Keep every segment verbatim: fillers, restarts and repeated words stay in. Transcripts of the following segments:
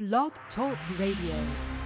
Blog Talk Radio.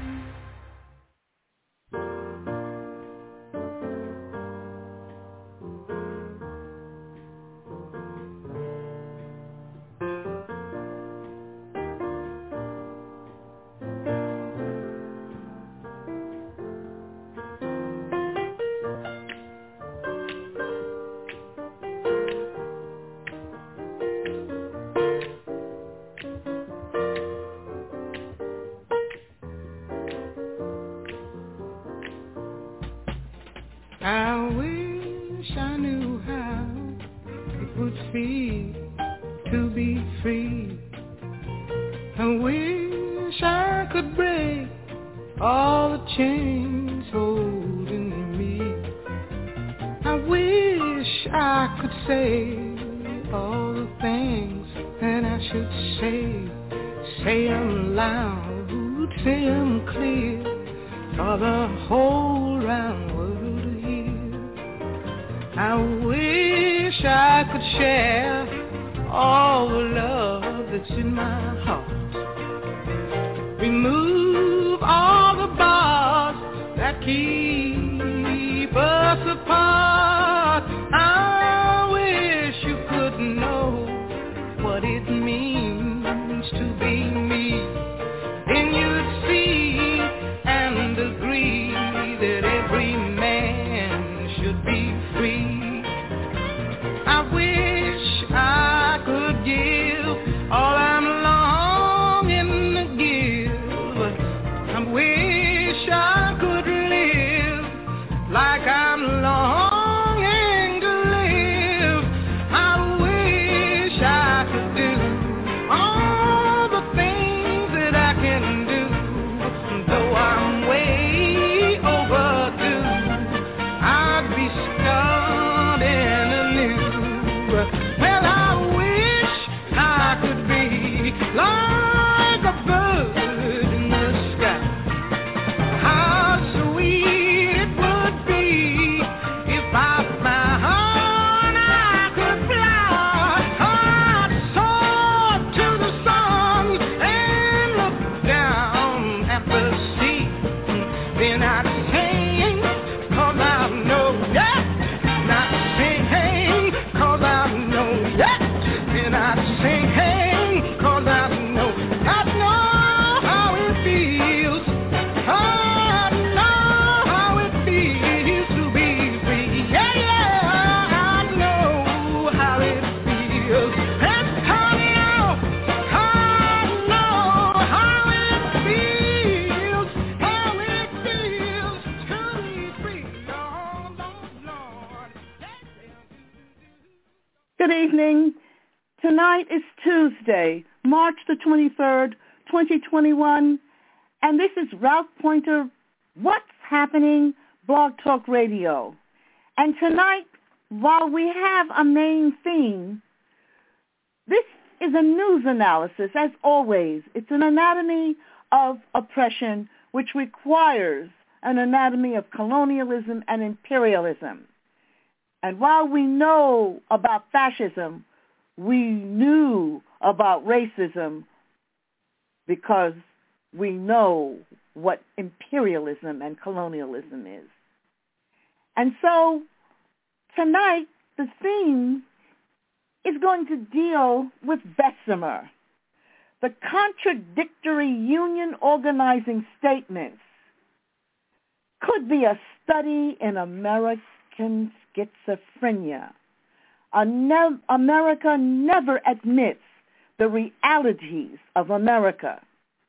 March the twenty-third, twenty twenty-one, and this is Ralph Pointer, What's Happening, Blog Talk Radio. And tonight, while we have a main theme, this is a news analysis, as always. It's an anatomy of oppression, which requires an anatomy of colonialism and imperialism. And while we know about fascism, we knew about racism because we know what imperialism and colonialism is. And so tonight, the theme is going to deal with Bessemer, the contradictory union organizing statements could be a study in American schizophrenia. Ne- America never admits the realities of America.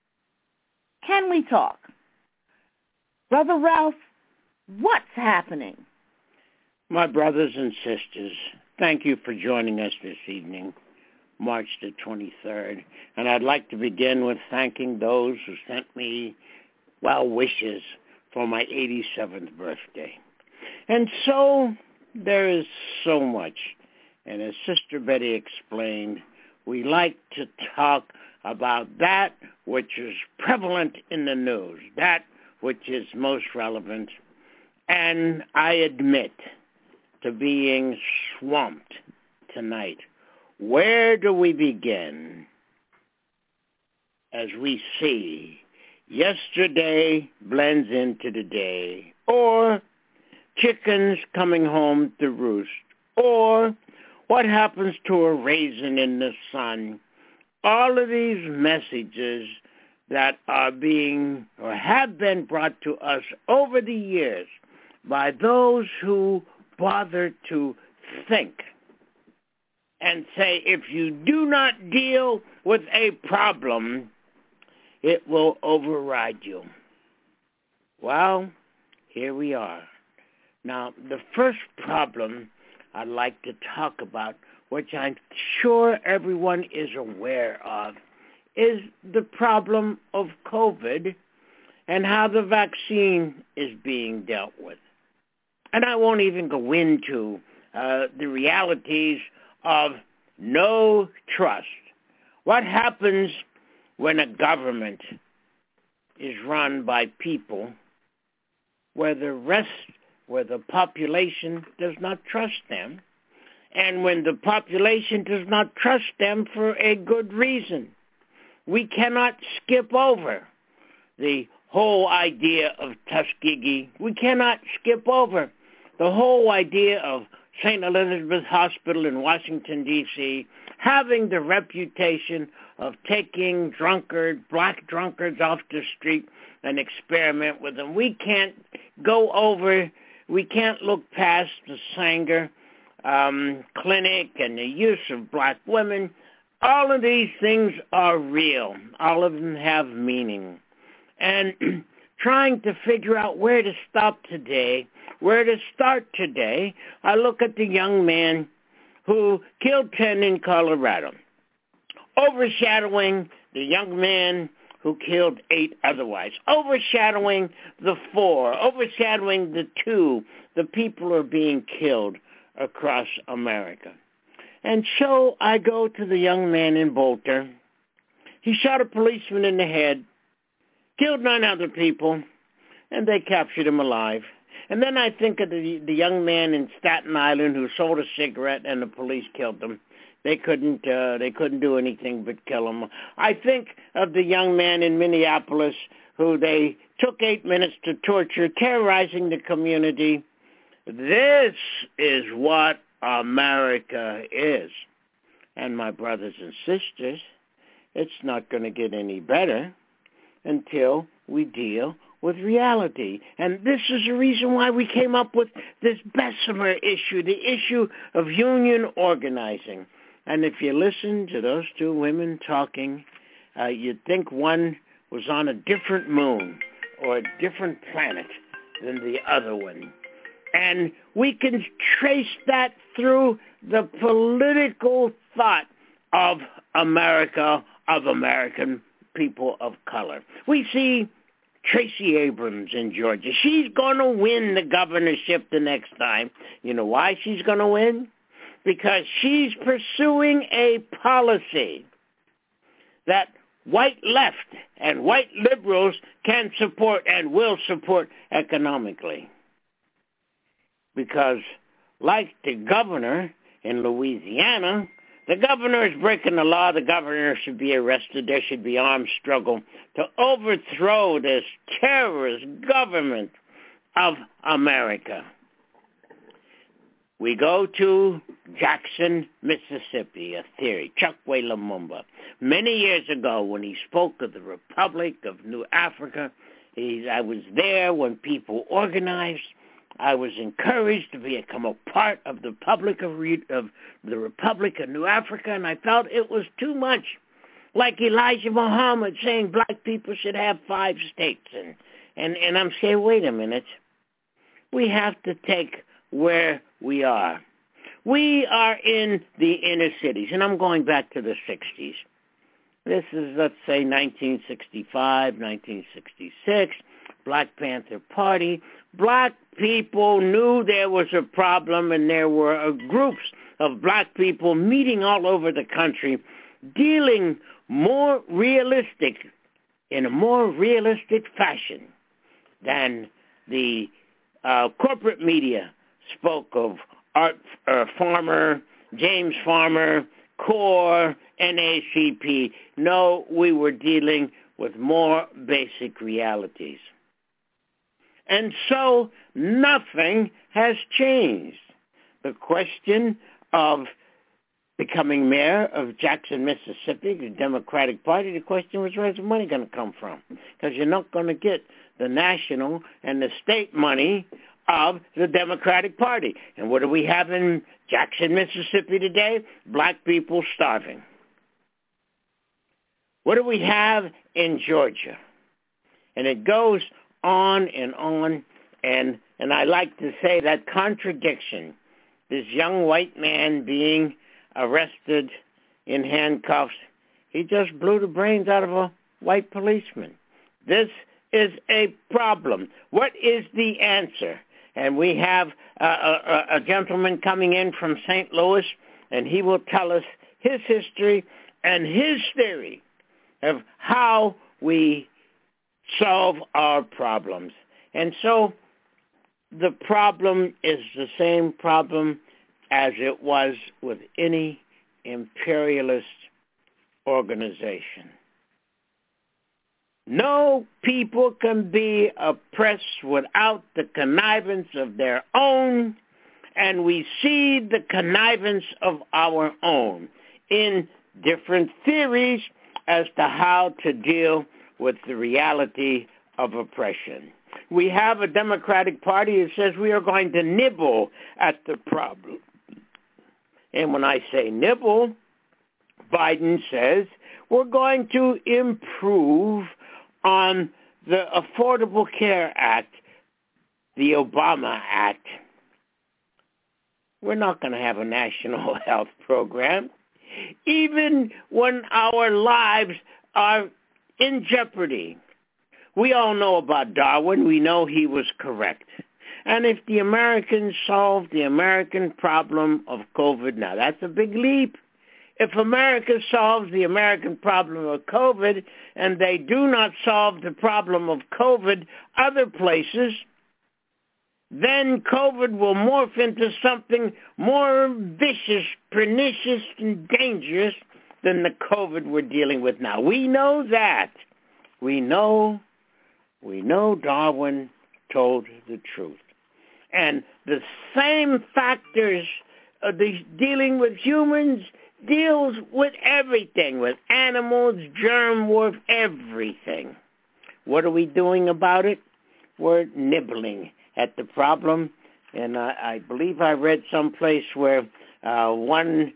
Can we talk? Brother Ralph, what's happening? My brothers and sisters, thank you for joining us this evening, March the twenty-third. And I'd like to begin with thanking those who sent me well wishes for my eighty-seventh birthday. And so there is so much. And as Sister Betty explained, we like to talk about that which is prevalent in the news, that which is most relevant. And I admit to being swamped tonight. Where do we begin? as we see yesterday blends into the day, or chickens coming home to roost, or what happens to a raisin in the sun. All of these messages that are being or have been brought to us over the years by those who bother to think and say, if you do not deal with a problem, it will override you. Well, here we are. Now, the first problem I'd like to talk about, which I'm sure everyone is aware of, is the problem of COVID and how the vaccine is being dealt with. And I won't even go into uh, the realities of no trust. What happens when a government is run by people where the rest, where the population does not trust them, and when the population does not trust them for a good reason? We cannot skip over the whole idea of Tuskegee. We cannot skip over the whole idea of Saint Elizabeth Hospital in Washington, D C, having the reputation of taking drunkard, black drunkards off the street and experiment with them. We can't go over, we can't look past the Sanger um, Clinic and the use of black women. All of these things are real. All of them have meaning. And trying to figure out where to stop today, where to start today, I look at the young man who killed ten in Colorado, overshadowing the young man who killed eight otherwise, overshadowing the four, overshadowing the two, the people who are being killed across America. And so I go to the young man in Boulder. He shot a policeman in the head, killed nine other people, and they captured him alive. And then I think of the, the young man in Staten Island who sold a cigarette and the police killed him. They couldn't, uh, they couldn't do anything but kill him. I think of the young man in Minneapolis who they took eight minutes to torture, terrorizing the community. This is what America is. And my brothers and sisters, it's not going to get any better until we deal with reality. And this is the reason why we came up with this Bessemer issue, the issue of union organizing. And if you listen to those two women talking, uh, you'd think one was on a different moon or a different planet than the other one. And we can trace that through the political thought of America, of American people of color. We see Tracy Abrams in Georgia. She's going to win the governorship the next time. You know why she's going to win? Because she's pursuing a policy that white left and white liberals can support and will support economically. Because like the governor in Louisiana, the governor is breaking the law. The governor should be arrested. There should be armed struggle to overthrow this terrorist government of America. We go to Jackson, Mississippi, a theory, Chokwe Lumumba. Many years ago when he spoke of the Republic of New Africa, he, I was there when people organized. I was encouraged to become a part of the public of, of the Republic of New Africa, and I felt it was too much. Like Elijah Muhammad saying black people should have five states. And, and, and I'm saying, wait a minute. We have to take where we are. We are in the inner cities, and I'm going back to the sixties. This is, let's say, nineteen sixty-five, nineteen sixty-six, Black Panther Party. Black people knew there was a problem, and there were uh, groups of black people meeting all over the country, dealing more realistic, in a more realistic fashion than the uh, corporate media spoke of Art uh, Farmer, James Farmer, CORE, N A C P. No, we were dealing with more basic realities. And so nothing has changed. The question of becoming mayor of Jackson, Mississippi, the Democratic Party, the question was, where's the money going to come from? Because you're not going to get the national and the state money of the Democratic Party. And what do we have in Jackson, Mississippi today? Black people starving. What do we have in Georgia? And it goes on and on, and and I like to say that contradiction, this young white man being arrested in handcuffs, he just blew the brains out of a white policeman. This is a problem. What is the answer? And we have uh, a, a gentleman coming in from Saint Louis, and he will tell us his history and his theory of how we solve our problems. And so the problem is the same problem as it was with any imperialist organization. No people can be oppressed without the connivance of their own, and we see the connivance of our own in different theories as to how to deal with the reality of oppression. We have a Democratic Party that says we are going to nibble at the problem. And when I say nibble, Biden says we're going to improve on the Affordable Care Act, the Obama Act. We're not going to have a national health program, even when our lives are in jeopardy. We all know about Darwin. We know he was correct. And if the Americans solve the American problem of COVID, now that's a big leap. If America solves the American problem of COVID and they do not solve the problem of COVID other places, then COVID will morph into something more vicious, pernicious, and dangerous than the COVID we're dealing with now. We know that. We know, we know Darwin told the truth. And the same factors of the dealing with humans deals with everything, with animals, germ warp, everything. What are we doing about it? We're nibbling at the problem. And I, I believe I read someplace where uh, one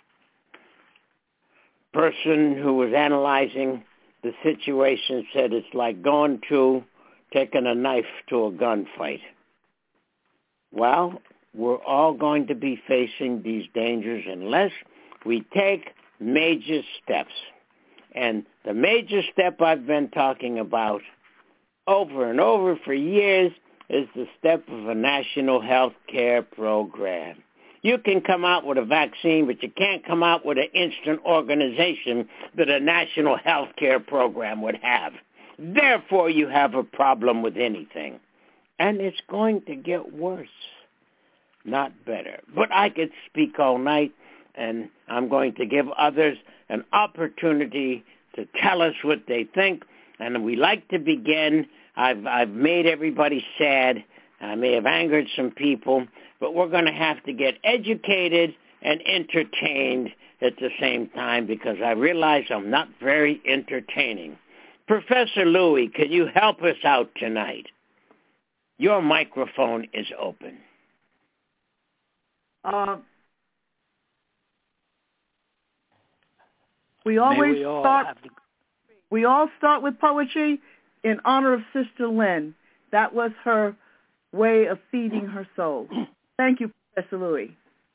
person who was analyzing the situation said it's like going to, taking a knife to a gunfight. Well, we're all going to be facing these dangers unless we take major steps. And the major step I've been talking about over and over for years is the step of a national health care program. You can come out with a vaccine, but you can't come out with an instant organization that a national health care program would have. Therefore, you have a problem with anything. And it's going to get worse, not better. But I could speak all night, and I'm going to give others an opportunity to tell us what they think. And we like to begin. I've, I've made everybody sad. I may have angered some people, but we're going to have to get educated and entertained at the same time because I realize I'm not very entertaining. Professor Louie, could you help us out tonight? Your microphone is open. Uh, we always we all start. have to... We all start with poetry in honor of Sister Lynn. That was her way of feeding her soul. Thank you, Professor Louie.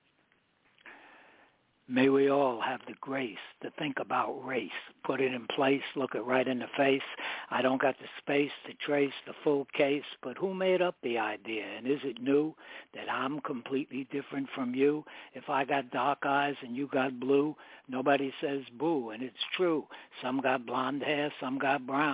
May we all have the grace to think about race, put it in place, look it right in the face. I don't got the space to trace the full case, but who made up the idea? And is it new that I'm completely different from you? If I got dark eyes and you got blue, nobody says boo, and it's true. Some got blonde hair, some got brown.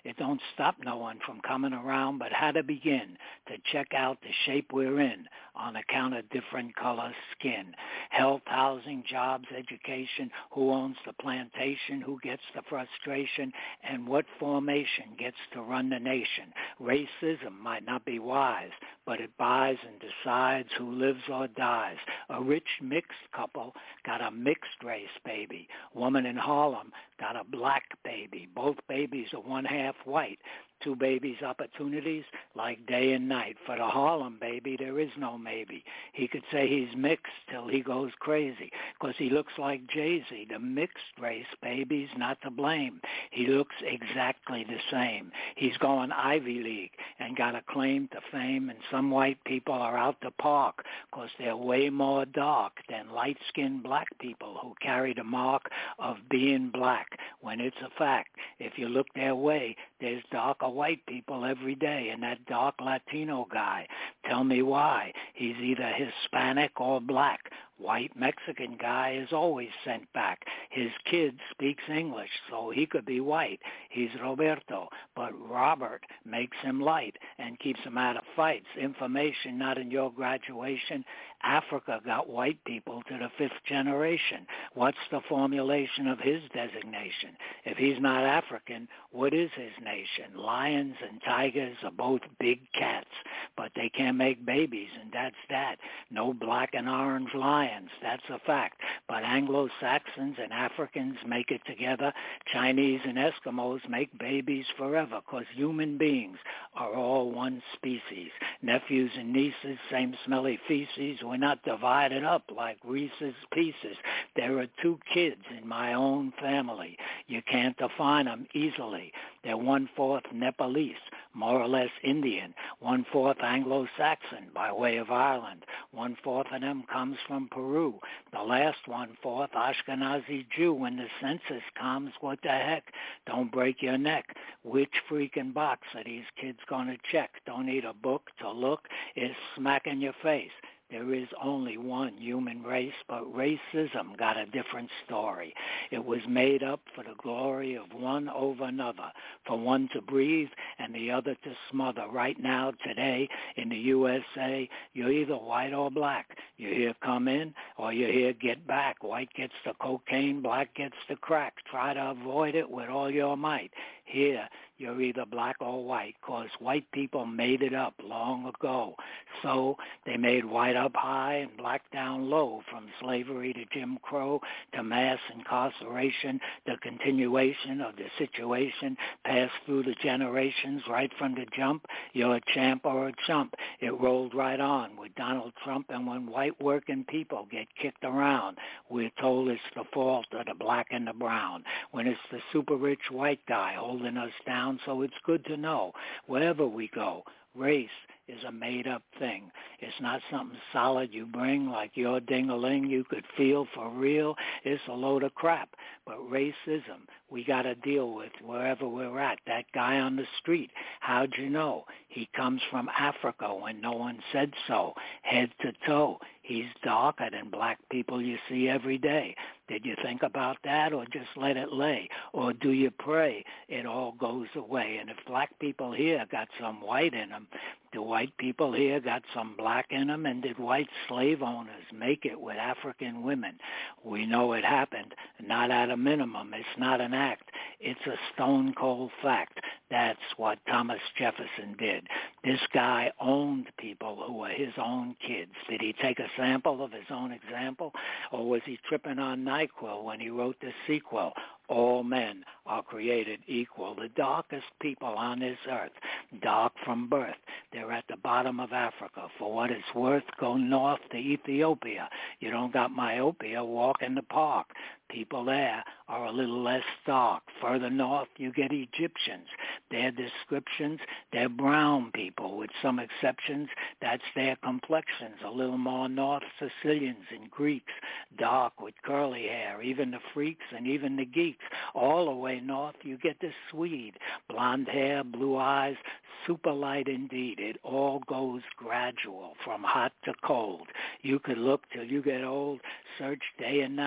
It don't stop no one from coming around, but how to begin to check out the shape we're in on account of different color skin. Health, housing, jobs, education, who owns the plantation, who gets the frustration, and what formation gets to run the nation. Racism might not be wise, but it buys and decides who lives or dies. A rich mixed couple got a mixed race baby. Woman in Harlem got a black baby. Both babies are one half white. Two babies' opportunities like day and night. For the Harlem baby, there is no maybe. He could say he's mixed till he goes crazy because he looks like Jay-Z. The mixed race baby's not to blame. He looks exactly the same. He's going Ivy League and got a claim to fame, and some white people are out to park because they're way more dark than light-skinned black people who carry the mark of being black, when it's a fact. If you look their way, there's darker white people every day, and that dark Latino guy, tell me why. He's either Hispanic or black. White Mexican guy is always sent back. His kid speaks English, so he could be white. He's Roberto, but Robert makes him light and keeps him out of fights. Information not in your graduation. Africa got white people to the fifth generation. What's the formulation of his designation? If he's not African, what is his nation? Lions and tigers are both big cats, but they can't make babies, and that's that. No black and orange lions, that's a fact. But Anglo-Saxons and Africans make it together. Chinese and Eskimos make babies forever because human beings are all one species. Nephews and nieces, same smelly feces. We're not divided up like Reese's Pieces. There are two kids in my own family. You can't define them easily. They're one-fourth Nepalese, more or less Indian, one-fourth Anglo-Saxon by way of Ireland. One-fourth of them comes from Peru. The last one-fourth Ashkenazi Jew. When the census comes, what the heck? Don't break your neck. Which freaking box are these kids going to check? Don't need a book to look. It's smack in your face. There is only one human race, but racism got a different story. It was made up for the glory of one over another, for one to breathe and the other to smother. Right now, today, in the U S A, you're either white or black. You hear come in or you hear get back. White gets the cocaine, black gets the crack. Try to avoid it with all your might. Here, you're either black or white, because white people made it up long ago. So they made white up high and black down low, from slavery to Jim Crow to mass incarceration, the continuation of the situation passed through the generations right from the jump. You're a champ or a chump. It rolled right on with Donald Trump, and when white working people get kicked around, we're told it's the fault of the black and the brown. When it's the super rich white guy holding us down, so it's good to know wherever we go, race is a made-up thing. It's not something solid you bring like your ding-a-ling you could feel for real. It's a load of crap. But racism, we got to deal with wherever we're at. That guy on the street, how'd you know? He comes from Africa when no one said so. Head to toe, he's darker than black people you see every day. Did you think about that, or just let it lay? Or do you pray it all goes away? And if black people here got some white in them, do white people here got some black in them? And did white slave owners make it with African women? We know it happened, not at a minimum. It's not an act. It's a stone-cold fact. That's what Thomas Jefferson did. This guy owned people who were his own kids. Did he take a sample of his own example, or was he tripping on NyQuil when he wrote the sequel? All men are created equal. The darkest people on this earth, dark from birth. They're at the bottom of Africa. For what it's worth, go north to Ethiopia. You don't got myopia, walk in the park. People there are a little less dark. Further north, you get Egyptians. Their descriptions, they're brown people with some exceptions. That's their complexions. A little more north, Sicilians and Greeks, dark with curly hair. Even the freaks and even the geeks. All the way north, you get the Swede. Blonde hair, blue eyes, super light indeed. It all goes gradual, from hot to cold. You could look till you get old, search day and night.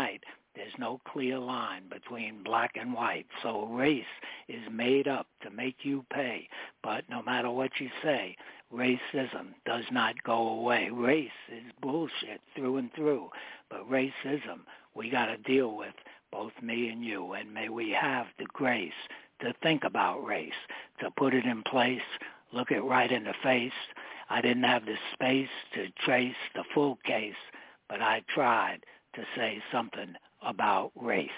There's no clear line between black and white. So race is made up to make you pay. But no matter what you say, racism does not go away. Race is bullshit through and through. But racism, we got to deal with, both me and you. And may we have the grace to think about race, to put it in place, look it right in the face. I didn't have the space to trace the full case, but I tried to say something about race.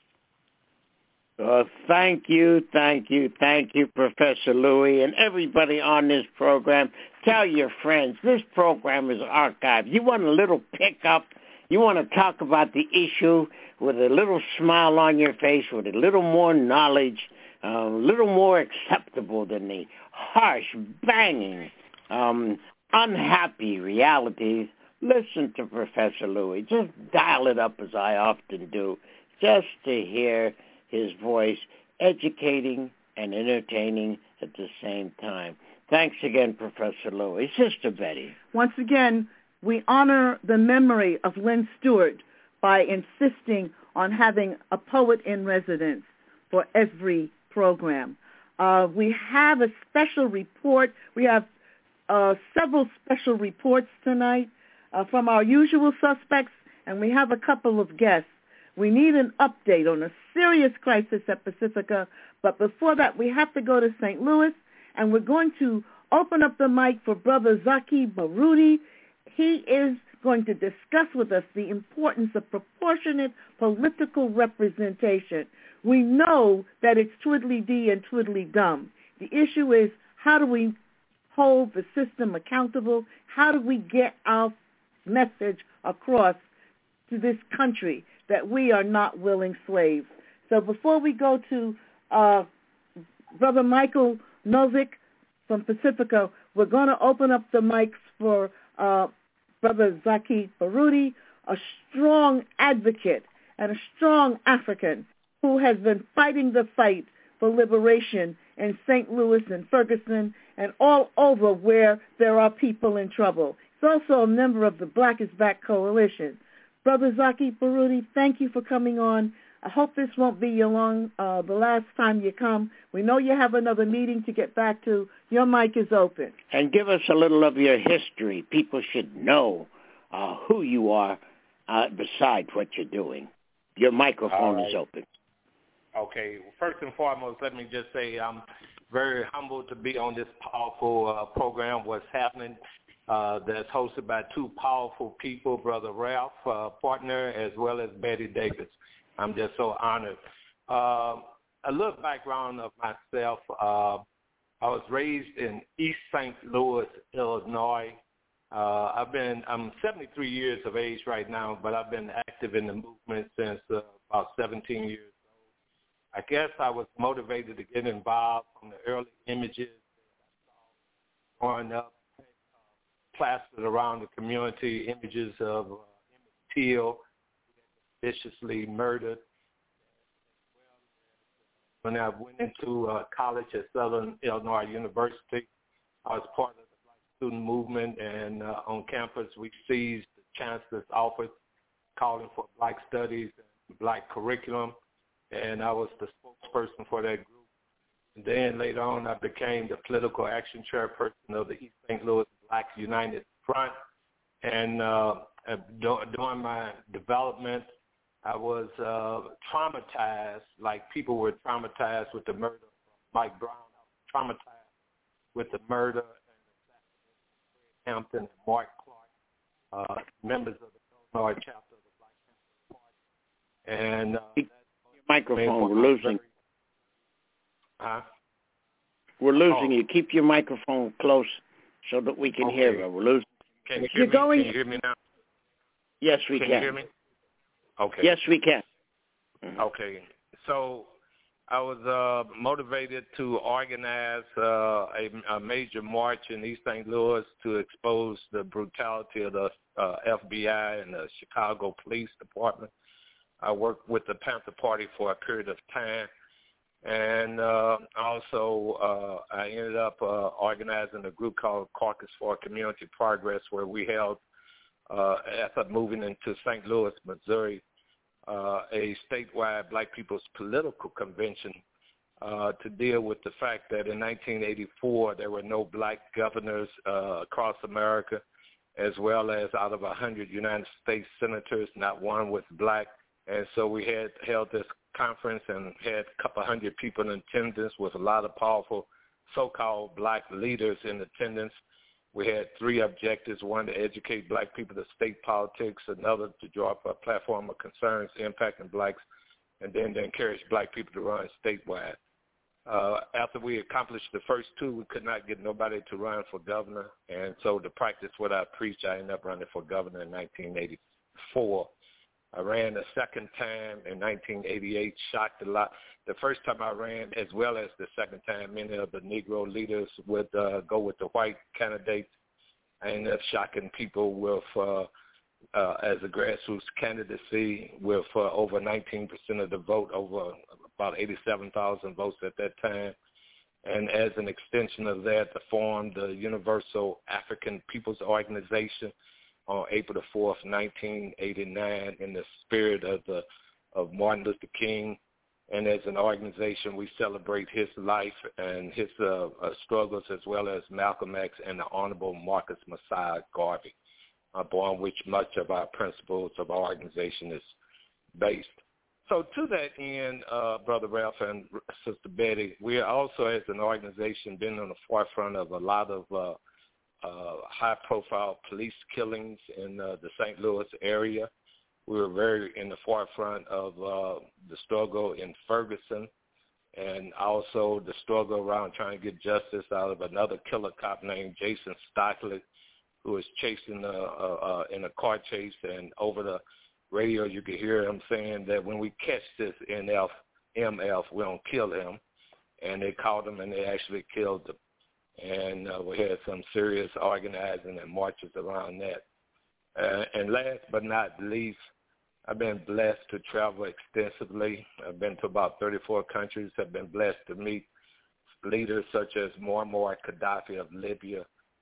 Well, thank you, thank you, thank you, Professor Louis, and everybody on this program. Tell your friends, this program is archived. You want a little pickup? You want to talk about the issue with a little smile on your face, with a little more knowledge, uh, a little more acceptable than the harsh, banging, um, unhappy realities. Listen to Professor Louis. Just dial it up, as I often do, just to hear his voice, educating and entertaining at the same time. Thanks again, Professor Louis. Sister Betty. Once again, we honor the memory of Lynn Stewart by insisting on having a poet in residence for every program. Uh, we have a special report. We have uh, several special reports tonight uh, from our usual suspects, and we have a couple of guests. We need an update on a serious crisis at Pacifica, but before that, we have to go to Saint Louis, and we're going to open up the mic for Brother Zaki Baruti. He is going to discuss with us the importance of proportionate political representation. We know that it's twiddly-dee and twiddly-dum. The issue is, how do we hold the system accountable? How do we get our message across to this country that we are not willing slaves? So before we go to uh, Brother Michael Novick from Pacifica, we're going to open up the mics for uh, Brother Zaki Baruti, a strong advocate and a strong African who has been fighting the fight for liberation in Saint Louis and Ferguson and all over where there are people in trouble. He's also a member of the Black is Back Coalition. Brother Zaki Baruti, thank you for coming on. I hope this won't be your long, uh, the last time you come. We know you have another meeting to get back to. Your mic is open. And give us a little of your history. People should know uh, who you are uh, besides what you're doing. Your microphone right. is open. Okay. First and foremost, let me just say I'm very humbled to be on this powerful uh, program, What's Happening, uh, that's hosted by two powerful people, Brother Ralph uh, Partner, as well as Betty Davis. I'm just so honored. Uh, a little background of myself. Uh, I was raised in East Saint Louis, Illinois. Uh, I've been, I'm seventy-three years of age right now, but I've been active in the movement since uh, about seventeen years old. I guess I was motivated to get involved from the early images that I saw growing up, uh, plastered around the community, images of uh, Emmett Till, viciously murdered. When I went into uh, college at Southern Illinois University, I was part of the Black student movement, and uh, on campus we seized the chancellor's office calling for Black studies and Black curriculum, and I was the spokesperson for that group. And then later on I became the political action chairperson of the East Saint Louis Black United Front, and uh, during my development I was uh, traumatized, like people were traumatized with the murder of Mike Brown. I was traumatized with the murder and assassination of Fred Hampton and Mark Clark, uh, members of the Illinois chapter of the Black Panther Party. And uh, your microphone, we're losing. Very, huh? We're losing oh. you. Keep your microphone close so that we can okay. hear you. We're losing. Can you hear You're me? Going... Can you hear me now? Yes, we can. can. Can you hear me? Okay. Yes, we can. Mm-hmm. Okay. So I was uh, motivated to organize uh, a, a major march in East Saint Louis to expose the brutality of the uh, F B I and the Chicago Police Department. I worked with the Panther Party for a period of time. And uh, also uh, I ended up uh, organizing a group called Caucus for Community Progress, where we held Uh, after moving into Saint Louis, Missouri, uh, a statewide Black People's Political Convention uh, to deal with the fact that in nineteen eighty-four there were no black governors uh, across America, as well as out of one hundred United States senators, not one was black. And so we had held this conference and had a couple hundred people in attendance with a lot of powerful so-called black leaders in attendance. We had three objectives: one, to educate black people to state politics; another, to draw up a platform of concerns impacting blacks; and then to encourage black people to run statewide. Uh, after we accomplished the first two, we could not get nobody to run for governor, and so to practice what I preach, I ended up running for governor in nineteen eighty-four. I ran the second time in nineteen eighty-eight, shocked a lot. The first time I ran, as well as the second time, many of the Negro leaders would uh, go with the white candidates. I ended up shocking people with, uh, uh, as a grassroots candidacy, with uh, over nineteen percent of the vote, over about eighty-seven thousand votes at that time. And as an extension of that, I formed the Universal African People's Organization on April the fourth, nineteen eighty-nine, in the spirit of the of Martin Luther King. And as an organization, we celebrate his life and his uh, uh, struggles, as well as Malcolm X and the Honorable Marcus Messiah Garvey, upon which much of our principles of our organization is based. So to that end, uh, Brother Ralph and Sister Betty, we are also, as an organization, been on the forefront of a lot of uh, Uh, high-profile police killings in uh, the Saint Louis area. We were very in the forefront of uh, the struggle in Ferguson, and also the struggle around trying to get justice out of another killer cop named Jason Stockley, who was chasing uh, uh, uh, in a car chase, and over the radio you could hear him saying that when we catch this N F, M F, we don't kill him. And they caught him, and they actually killed him. And uh, we had some serious organizing and marches around that. Uh, and last but not least, I've been blessed to travel extensively. I've been to about thirty-four countries. I've been blessed to meet leaders such as Muammar Gaddafi of Libya,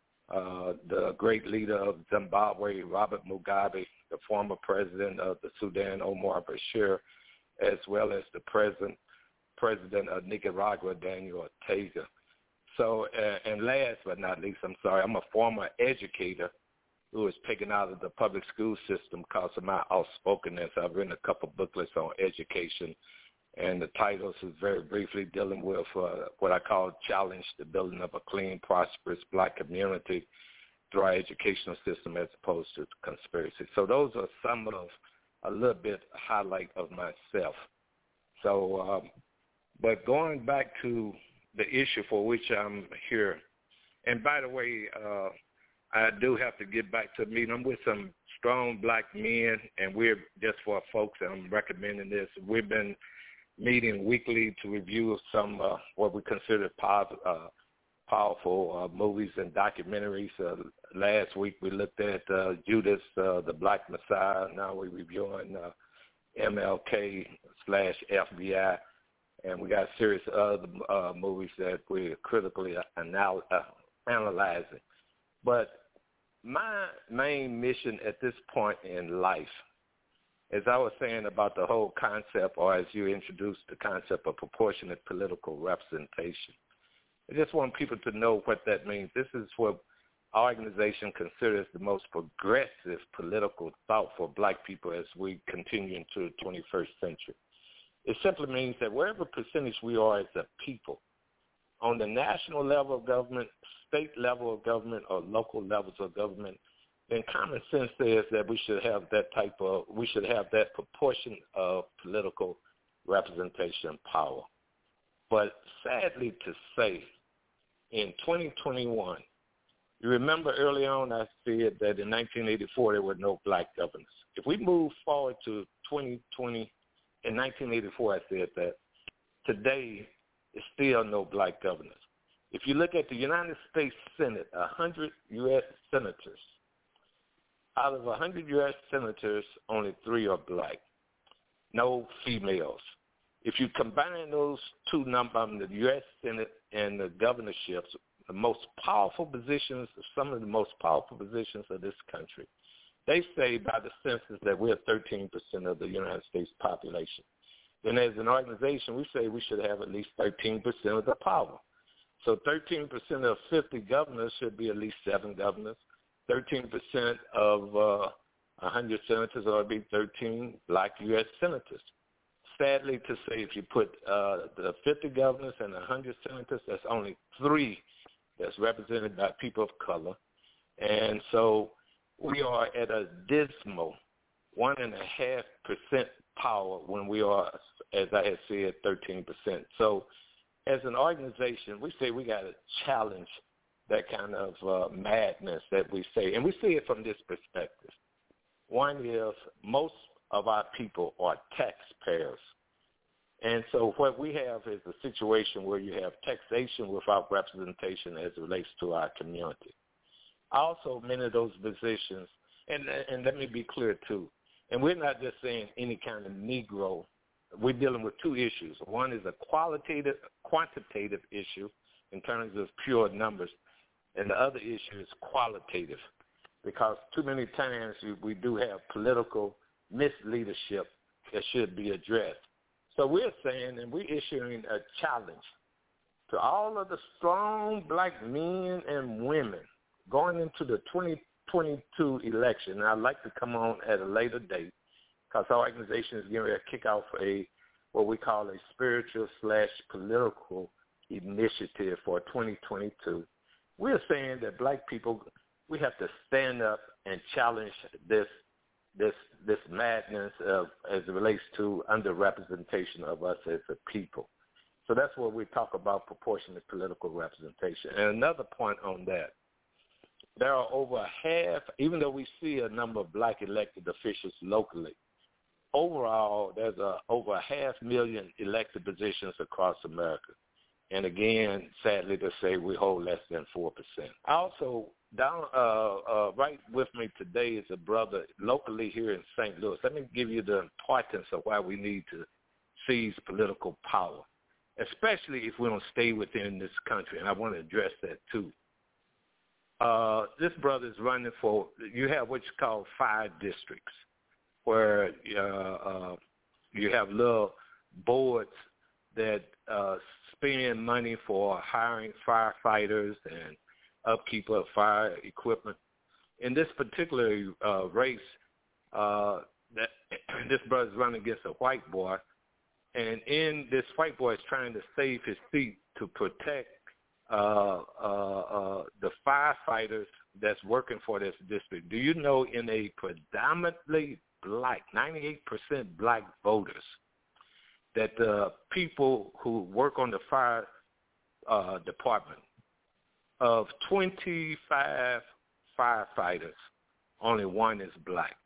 uh, the great leader of Zimbabwe, Robert Mugabe, the former president of the Sudan, Omar Bashir, as well as the present president of Nicaragua, Daniel Ortega. So, uh, and last but not least, I'm sorry, I'm a former educator who was taken out of the public school system because of my outspokenness. I've written a couple booklets on education, and the titles is very briefly dealing with uh, what I call challenge the building of a clean, prosperous black community through our educational system as opposed to conspiracy. So those are some of a little bit highlight of myself. So, um, but going back to the issue for which I'm here. And by the way, uh, I do have to get back to a meeting. I'm with some strong black men, and we're, just for folks, I'm recommending this, we've been meeting weekly to review some uh, what we consider powerful, uh, powerful uh, movies and documentaries. Uh, last week we looked at uh, Judas, uh, the Black Messiah. Now we're reviewing uh, M L K slash F B I. And we got a series of other uh, movies that we're critically anal- uh, analyzing. But my main mission at this point in life, as I was saying about the whole concept, or as you introduced the concept of proportionate political representation, I just want people to know what that means. This is what our organization considers the most progressive political thought for black people as we continue into the twenty-first century. It simply means that wherever percentage we are as a people, on the national level of government, state level of government, or local levels of government, then common sense says that we should have that type of, we should have that proportion of political representation power. But sadly to say, in twenty twenty-one, you remember early on I said that in nineteen eighty-four there were no black governors. If we move forward to twenty twenty, in nineteen eighty-four I said that, today is still no black governors. If you look at the United States Senate, one hundred U S senators, out of one hundred U S senators, only three are black, no females. If you combine those two numbers, the U S Senate and the governorships, the most powerful positions, some of the most powerful positions of this country, They say by the census that we're thirteen percent of the United States population. And as an organization, we say we should have at least thirteen percent of the power. So thirteen percent of fifty governors should be at least seven governors. thirteen percent of uh, one hundred senators ought to be thirteen black U S senators. Sadly to say, if you put uh, the fifty governors and one hundred senators, that's only three that's represented by people of color. And so we are at a dismal one and a half percent power when we are, as I had said, thirteen percent. So as an organization, we say we got to challenge that kind of uh, madness that we say. And we see it from this perspective. One is most of our people are taxpayers. And so what we have is a situation where you have taxation without representation as it relates to our community. Also, many of those positions, and, and let me be clear too, and we're not just saying any kind of Negro. We're dealing with two issues. One is a qualitative, quantitative issue in terms of pure numbers, and the other issue is qualitative, because too many times we, we do have political misleadership that should be addressed. So we're saying, and we're issuing a challenge to all of the strong black men and women going into the twenty twenty-two election. And I'd like to come on at a later date because our organization is getting ready to kick off a what we call a spiritual slash political initiative for twenty twenty-two. We're saying that black people, we have to stand up and challenge this this this madness of, as it relates to underrepresentation of us as a people. So that's what we talk about, proportionate political representation. And another point on that, there are over half, even though we see a number of black elected officials locally, overall there's a, over a half million elected positions across America. And again, sadly to say, we hold less than four percent. Also, down uh, uh, right with me today is a brother locally here in Saint Louis. Let me give you the importance of why we need to seize political power, especially if we don't stay within this country, and I want to address that too. Uh, this brother is running for, you have what's called five districts, where uh, uh, you have little boards that uh, spend money for hiring firefighters and upkeep of fire equipment. In this particular uh, race, uh, that this brother's running against a white boy, and in this white boy is trying to save his seat to protect uh, uh, uh, the firefighters that's working for this district. Do you know in a predominantly black, ninety-eight percent black voters, that the people who work on the fire uh, department, of twenty-five firefighters, only one is black.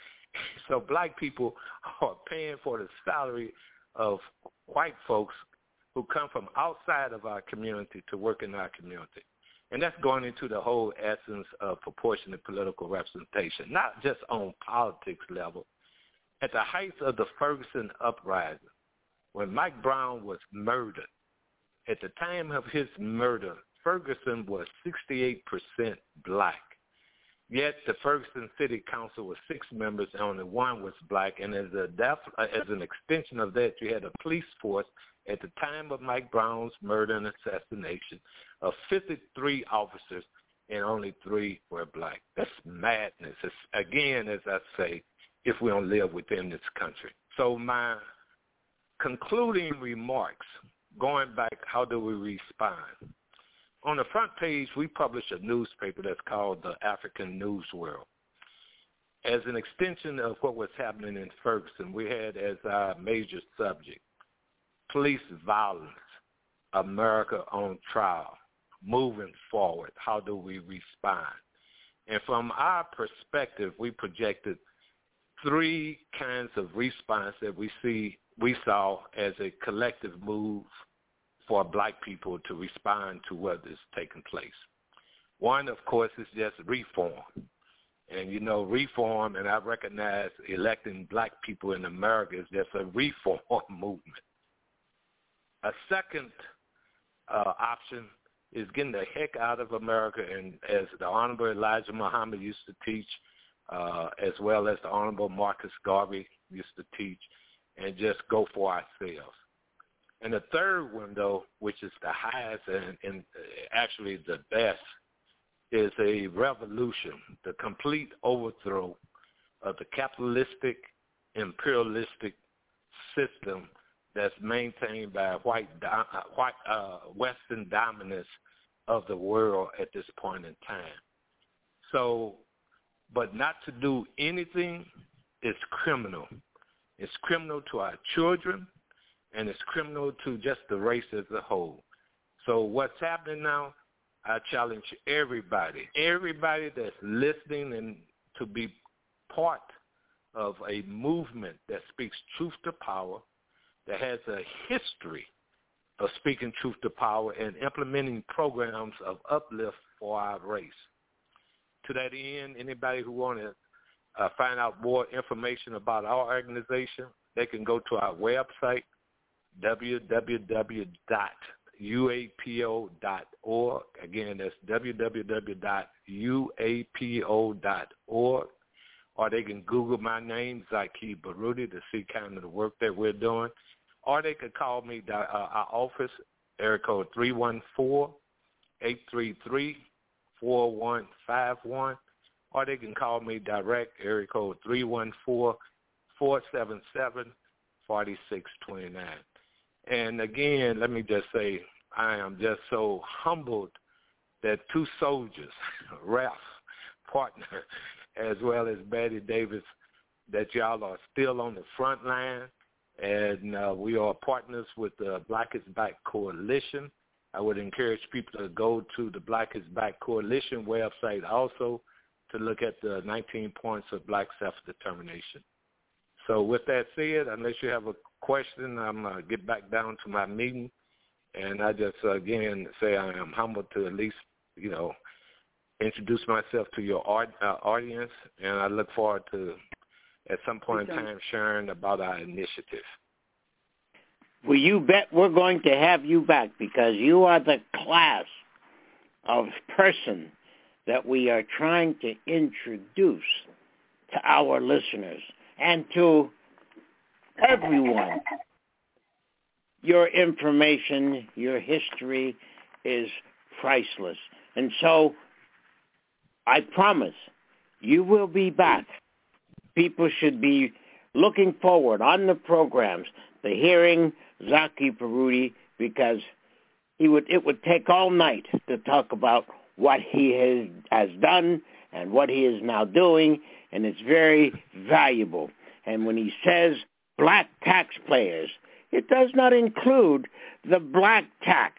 So black people are paying for the salary of white folks who come from outside of our community to work in our community. And that's going into the whole essence of proportionate political representation, not just on politics level. At the height of the Ferguson uprising, when Mike Brown was murdered, at the time of his murder, Ferguson was sixty-eight percent black. Yet the Ferguson City Council was six members and only one was black. And as a def- as an extension of that, you had a police force at the time of Mike Brown's murder and assassination of fifty-three officers, and only three were black. That's madness. It's, again, as I say, if we don't live within this country. So my concluding remarks, going back, how do we respond? On the front page, we publish a newspaper that's called the African News World. As an extension of what was happening in Ferguson, we had as our major subject, police violence, America on trial, moving forward, how do we respond? And from our perspective, we projected three kinds of response that we see we saw as a collective move for black people to respond to what is taking place. One, of course, is just reform. And, you know, reform, and I recognize electing black people in America is just a reform movement. A second uh, option is getting the heck out of America, and as the Honorable Elijah Muhammad used to teach, uh, as well as the Honorable Marcus Garvey used to teach, and just go for ourselves. And the third one, though, which is the highest and, and actually the best, is a revolution, the complete overthrow of the capitalistic, imperialistic system that's maintained by white, white uh, Western dominance of the world at this point in time. So, but not to do anything is criminal. It's criminal to our children, and it's criminal to just the race as a whole. So what's happening now, I challenge everybody, everybody that's listening and to be part of a movement that speaks truth to power, that has a history of speaking truth to power and implementing programs of uplift for our race. To that end, anybody who want to uh, find out more information about our organization, they can go to our website, w w w dot u a p o dot org. Again, that's w w w dot u a p o dot org. Or they can Google my name, Zaki Baruti, to see kind of the work that we're doing. Or they could call me, uh, our office, area code three one four, eight three three, four one five one. Or they can call me direct, area code three one four, four seven seven, four six two nine. And again, let me just say, I am just so humbled that two soldiers, Ralph, partner, as well as Betty Davis, that y'all are still on the front line. And uh, we are partners with the Black is Back Coalition. I would encourage people to go to the Black is Back Coalition website also to look at the nineteen points of black self-determination. So with that said, unless you have a question, I'm going to get back down to my meeting. And I just, uh, again, say I am humbled to at least, you know, introduce myself to your art, uh, audience. And I look forward to, at some point in time, sharing about our initiative. Well, you bet we're going to have you back, because you are the class of person that we are trying to introduce to our listeners and to everyone. Your information, your history is priceless. And so I promise you will be back. People should be looking forward on the programs to hearing Zaki Baruti, because he would it would take all night to talk about what he has, has done and what he is now doing, and it's very valuable. And when he says black taxpayers, it does not include the black tax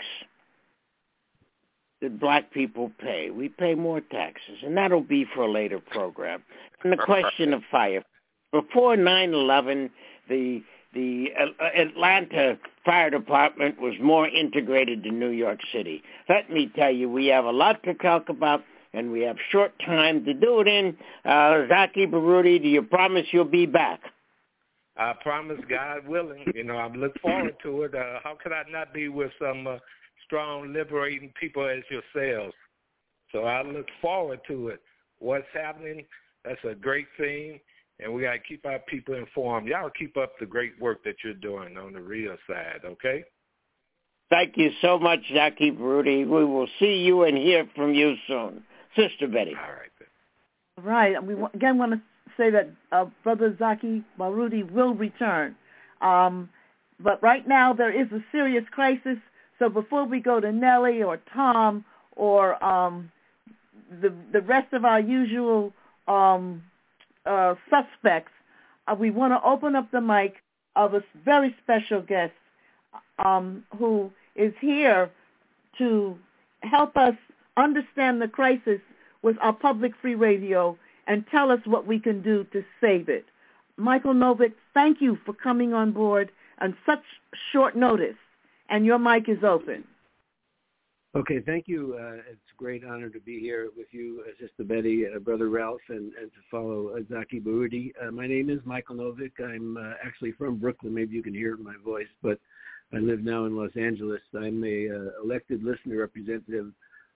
that black people pay. We pay more taxes, and that'll be for a later program. And the question of fire. Before nine eleven, the the Atlanta Fire Department was more integrated than New York City. Let me tell you, we have a lot to talk about, and we have short time to do it in. Uh, Zaki Baruti, do you promise you'll be back? I promise, God willing. You know, I look forward to it. Uh, how could I not be with some uh, strong, liberating people as yourselves? So I look forward to it. What's happening, that's a great thing, and we got to keep our people informed. Y'all keep up the great work that you're doing on the real side, okay? Thank you so much, Zaki Baruti. We will see you and hear from you soon. Sister Betty. All right. Then. All right. And we again want to say that uh, Brother Zaki Baruti will return. Um, but right now there is a serious crisis. So before we go to Nellie or Tom or um, the the rest of our usual um, uh, suspects, uh, we want to open up the mic of a very special guest um, who is here to help us understand the crisis with our public free radio and tell us what we can do to save it. Michael Novick, thank you for coming on board on such short notice, and your mic is open. Okay, thank you. Uh, it's a great honor to be here with you, uh, Sister Betty, uh, Brother Ralph, and, and to follow uh, Zaki Baruti. Uh, my name is Michael Novick. I'm uh, actually from Brooklyn. Maybe you can hear it in my voice, but I live now in Los Angeles. I'm a uh, elected listener representative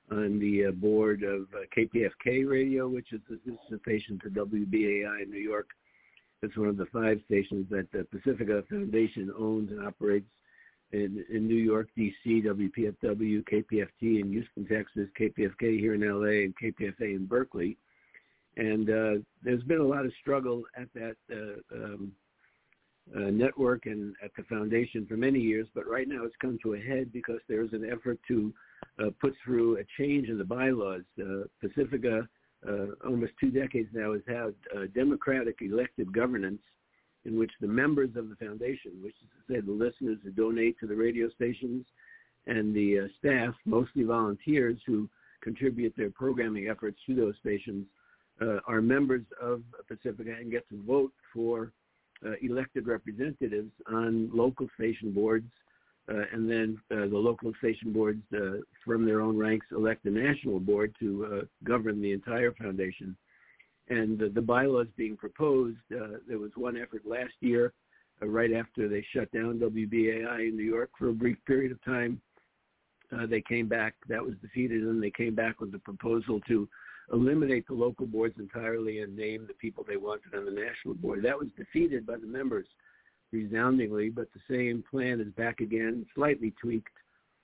on the uh, board of uh, K P F K Radio, which is the sister station to W B A I in New York. It's one of the five stations that the Pacifica Foundation owns and operates in, in New York, D C, W P F W, K P F T in Houston, Texas, K P F K here in L A, and K P F A in Berkeley. And uh, there's been a lot of struggle at that uh, um, uh, network and at the foundation for many years, but right now it's come to a head because there's an effort to uh, put through a change in the bylaws. Uh, Pacifica, uh, almost two decades now, has had uh, democratic elected governance in which the members of the foundation, which is to say the listeners who donate to the radio stations, and the uh, staff, mostly volunteers who contribute their programming efforts to those stations, Uh, are members of Pacifica and get to vote for uh, elected representatives on local station boards, uh, and then uh, the local station boards uh, from their own ranks elect the national board to uh, govern the entire foundation. And uh, the bylaws being proposed, uh, there was one effort last year, uh, right after they shut down W B A I in New York for a brief period of time. Uh, they came back, that was defeated, and they came back with the proposal to eliminate the local boards entirely and name the people they wanted on the national board. That was defeated by the members resoundingly, but the same plan is back again, slightly tweaked.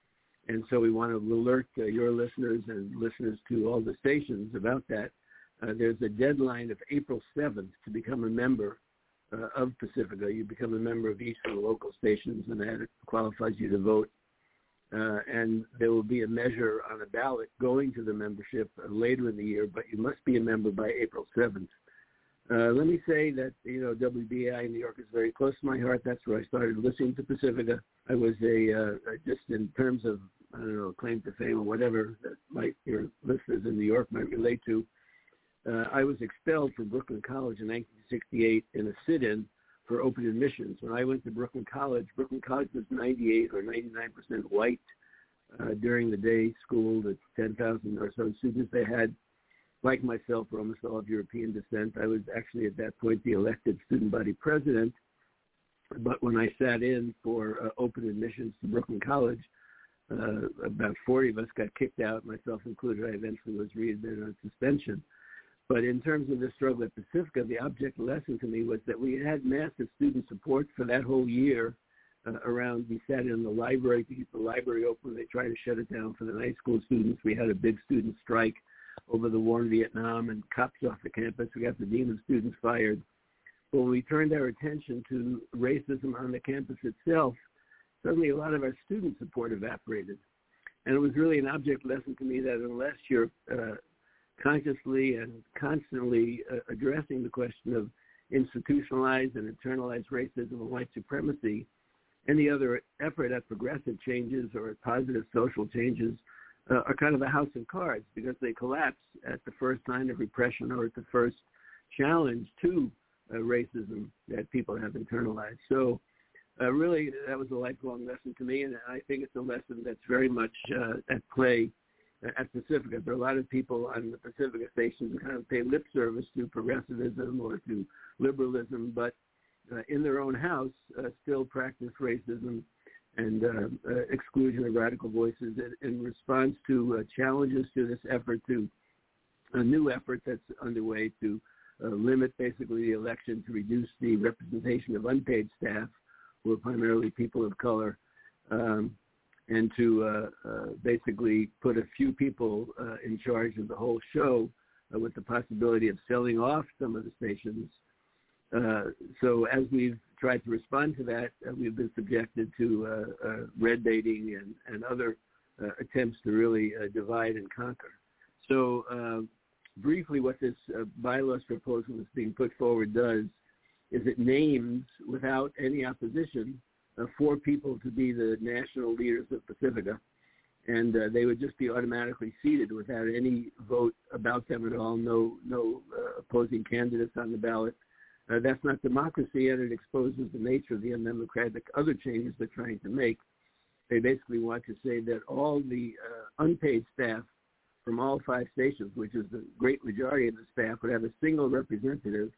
And so we want to alert uh, your listeners and listeners to all the stations about that. Uh, there's a deadline of April seventh to become a member uh, of Pacifica. You become a member of each of the local stations, and that qualifies you to vote. Uh, and there will be a measure on a ballot going to the membership uh, later in the year, but you must be a member by April seventh. Uh, let me say that, you know, W B A I in New York is very close to my heart. That's where I started listening to Pacifica. I was a, uh, just in terms of, I don't know, claim to fame or whatever that might your listeners in New York might relate to, uh, I was expelled from Brooklyn College in nineteen sixty-eight in a sit-in for open admissions. When I went to Brooklyn College, Brooklyn College was ninety-eight or ninety-nine percent white uh, during the day school. The ten thousand or so students they had, like myself, were almost all of European descent. I was actually at that point the elected student body president. But when I sat in for uh, open admissions to Brooklyn College, uh, about forty of us got kicked out, myself included. I eventually was readmitted on suspension. But in terms of the struggle at Pacifica, the object lesson to me was that we had massive student support for that whole year uh, around. We sat in the library to keep the library open. They tried to shut it down for the night school students. We had a big student strike over the war in Vietnam and cops off the campus. We got the dean of students fired. But when we turned our attention to racism on the campus itself, suddenly a lot of our student support evaporated. And it was really an object lesson to me that unless you're uh, consciously and constantly uh, addressing the question of institutionalized and internalized racism and white supremacy, any other effort at progressive changes or at positive social changes uh, are kind of a house of cards because they collapse at the first sign of repression or at the first challenge to uh, racism that people have internalized. So uh, really, that was a lifelong lesson to me, and I think it's a lesson that's very much uh, at play at Pacifica. There are a lot of people on the Pacifica station who kind of pay lip service to progressivism or to liberalism, but uh, in their own house uh, still practice racism and uh, uh, exclusion of radical voices in, in response to uh, challenges to this effort, to a new effort that's underway to uh, limit basically the election, to reduce the representation of unpaid staff, who are primarily people of color, um, and to uh, uh, basically put a few people uh, in charge of the whole show uh, with the possibility of selling off some of the stations. Uh, so as we've tried to respond to that, uh, we've been subjected to uh, uh, red baiting and, and other uh, attempts to really uh, divide and conquer. So uh, briefly what this uh, bylaws proposal that's being put forward does is it names, without any opposition, Uh, four people to be the national leaders of Pacifica, and uh, they would just be automatically seated without any vote about them at all, no no uh, opposing candidates on the ballot. Uh, that's not democracy, and it exposes the nature of the undemocratic other changes they're trying to make. They basically want to say that all the uh, unpaid staff from all five stations, which is the great majority of the staff, would have a single representative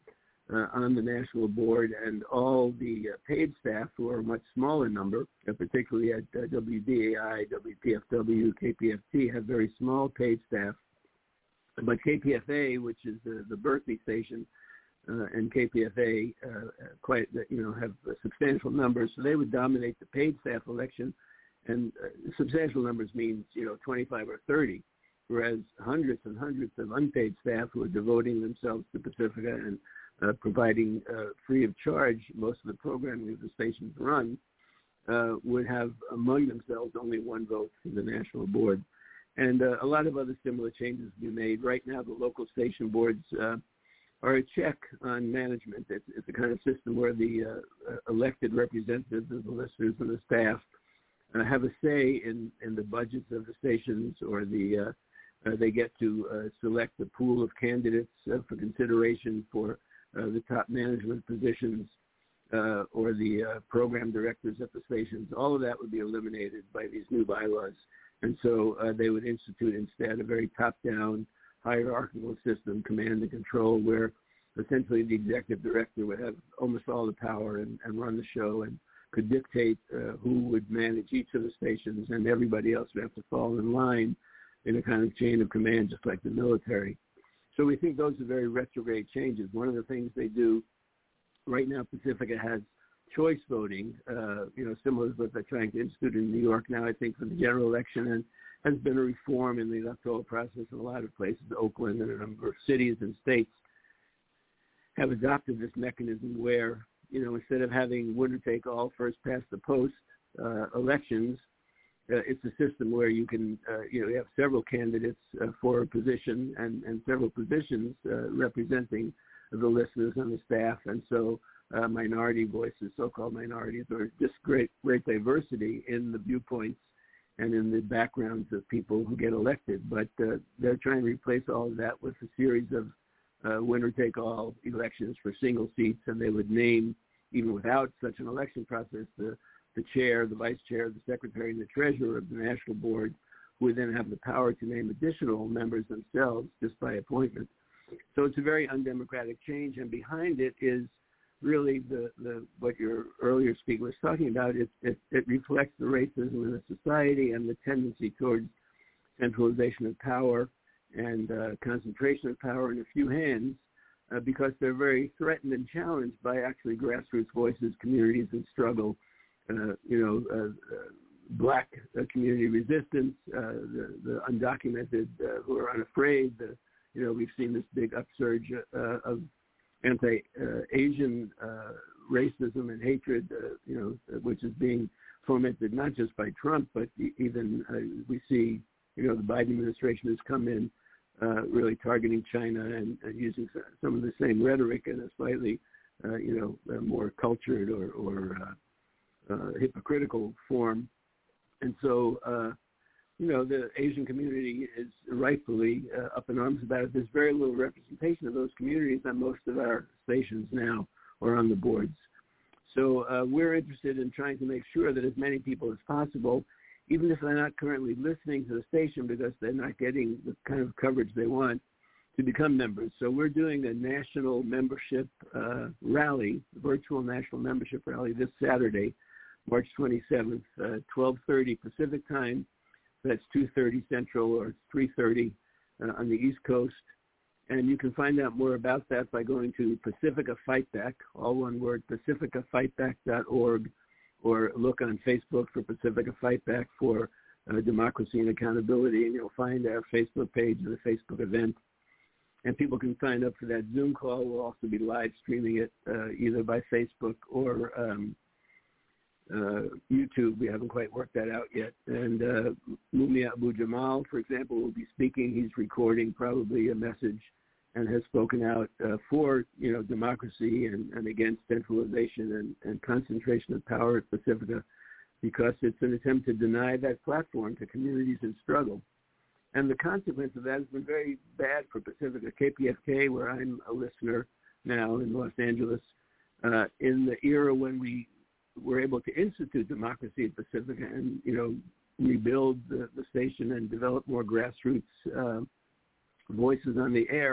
uh, on the national board, and all the uh, paid staff, who are a much smaller number, uh, particularly at uh, W D A I, W P F W, K P F T, have very small paid staff. But K P F A, which is the, the Berkeley station, uh, and K P F A uh, quite, you know, have substantial numbers, so they would dominate the paid staff election. And uh, substantial numbers means, you know, twenty-five or thirty, whereas hundreds and hundreds of unpaid staff who are devoting themselves to Pacifica and uh, providing uh, free of charge most of the programming that the stations run uh, would have among themselves only one vote for the national board. And uh, a lot of other similar changes will be made. Right now, the local station boards uh, are a check on management. It's, it's a kind of system where the uh, elected representatives of the listeners and the staff Uh, have a say in, in the budgets of the stations, or the uh, uh, they get to uh, select a pool of candidates uh, for consideration for uh, the top management positions uh, or the uh, program directors at the stations. All of that would be eliminated by these new bylaws. And so uh, they would institute instead a very top-down hierarchical system, command and control, where essentially the executive director would have almost all the power and, and run the show and could dictate uh, who would manage each of the stations, and everybody else would have to fall in line in a kind of chain of command, just like the military. So we think those are very retrograde changes. One of the things they do right now, Pacifica has choice voting, uh, you know, similar to what they're trying to institute in New York now, I think, for the general election, and has been a reform in the electoral process in a lot of places. Oakland and a number of cities and states have adopted this mechanism where, you know, instead of having winner take all, first past the post uh, elections, uh, it's a system where you can, uh, you know, you have several candidates uh, for a position and, and several positions uh, representing the listeners and the staff. And so uh, minority voices, so-called minorities, or just great, great diversity in the viewpoints and in the backgrounds of people who get elected. But uh, they're trying to replace all of that with a series of Uh, winner-take-all elections for single seats, and they would name, even without such an election process, the, the chair, the vice chair, the secretary, and the treasurer of the national board, who would then have the power to name additional members themselves just by appointment. So it's a very undemocratic change, and behind it is really the, the what your earlier speaker was talking about. It, it, it reflects the racism in the society and the tendency towards centralization of power and uh, concentration of power in a few hands, uh, because they're very threatened and challenged by actually grassroots voices, communities in struggle, uh, you know, uh, uh, black uh, community resistance, uh, the, the undocumented uh, who are unafraid. The, you know, we've seen this big upsurge uh, of anti-Asian uh, racism and hatred, uh, you know, which is being fomented not just by Trump, but even uh, we see, you know, the Biden administration has come in Uh, really targeting China and, and using some of the same rhetoric in a slightly, uh, you know, uh, more cultured or, or uh, uh, hypocritical form. And so, uh, you know, the Asian community is rightfully uh, up in arms about it. There's very little representation of those communities on most of our stations now or on the boards. So uh, we're interested in trying to make sure that as many people as possible, even if they're not currently listening to the station because they're not getting the kind of coverage they want, to become members. So we're doing a national membership uh, rally, virtual national membership rally this Saturday, March twenty-seventh, uh, twelve thirty Pacific time. That's two thirty Central or three thirty uh, on the East Coast. And you can find out more about that by going to Pacifica Fight Back, all one word, pacifica fight back dot org. Or look on Facebook for Pacifica Fight Back for uh, Democracy and Accountability, and you'll find our Facebook page and the Facebook event. And people can sign up for that Zoom call. We'll also be live streaming it uh, either by Facebook or um, uh, YouTube. We haven't quite worked that out yet. And uh, Mumia Abu Jamal, for example, will be speaking. He's recording probably a message and has spoken out uh, for, you know, democracy and, and against centralization and, and concentration of power at Pacifica, because it's an attempt to deny that platform to communities in struggle. And the consequence of that has been very bad for Pacifica. K P F K, where I'm a listener now in Los Angeles, uh, in the era when we were able to institute democracy at Pacifica and, you know, rebuild the, the station and develop more grassroots uh, voices on the air,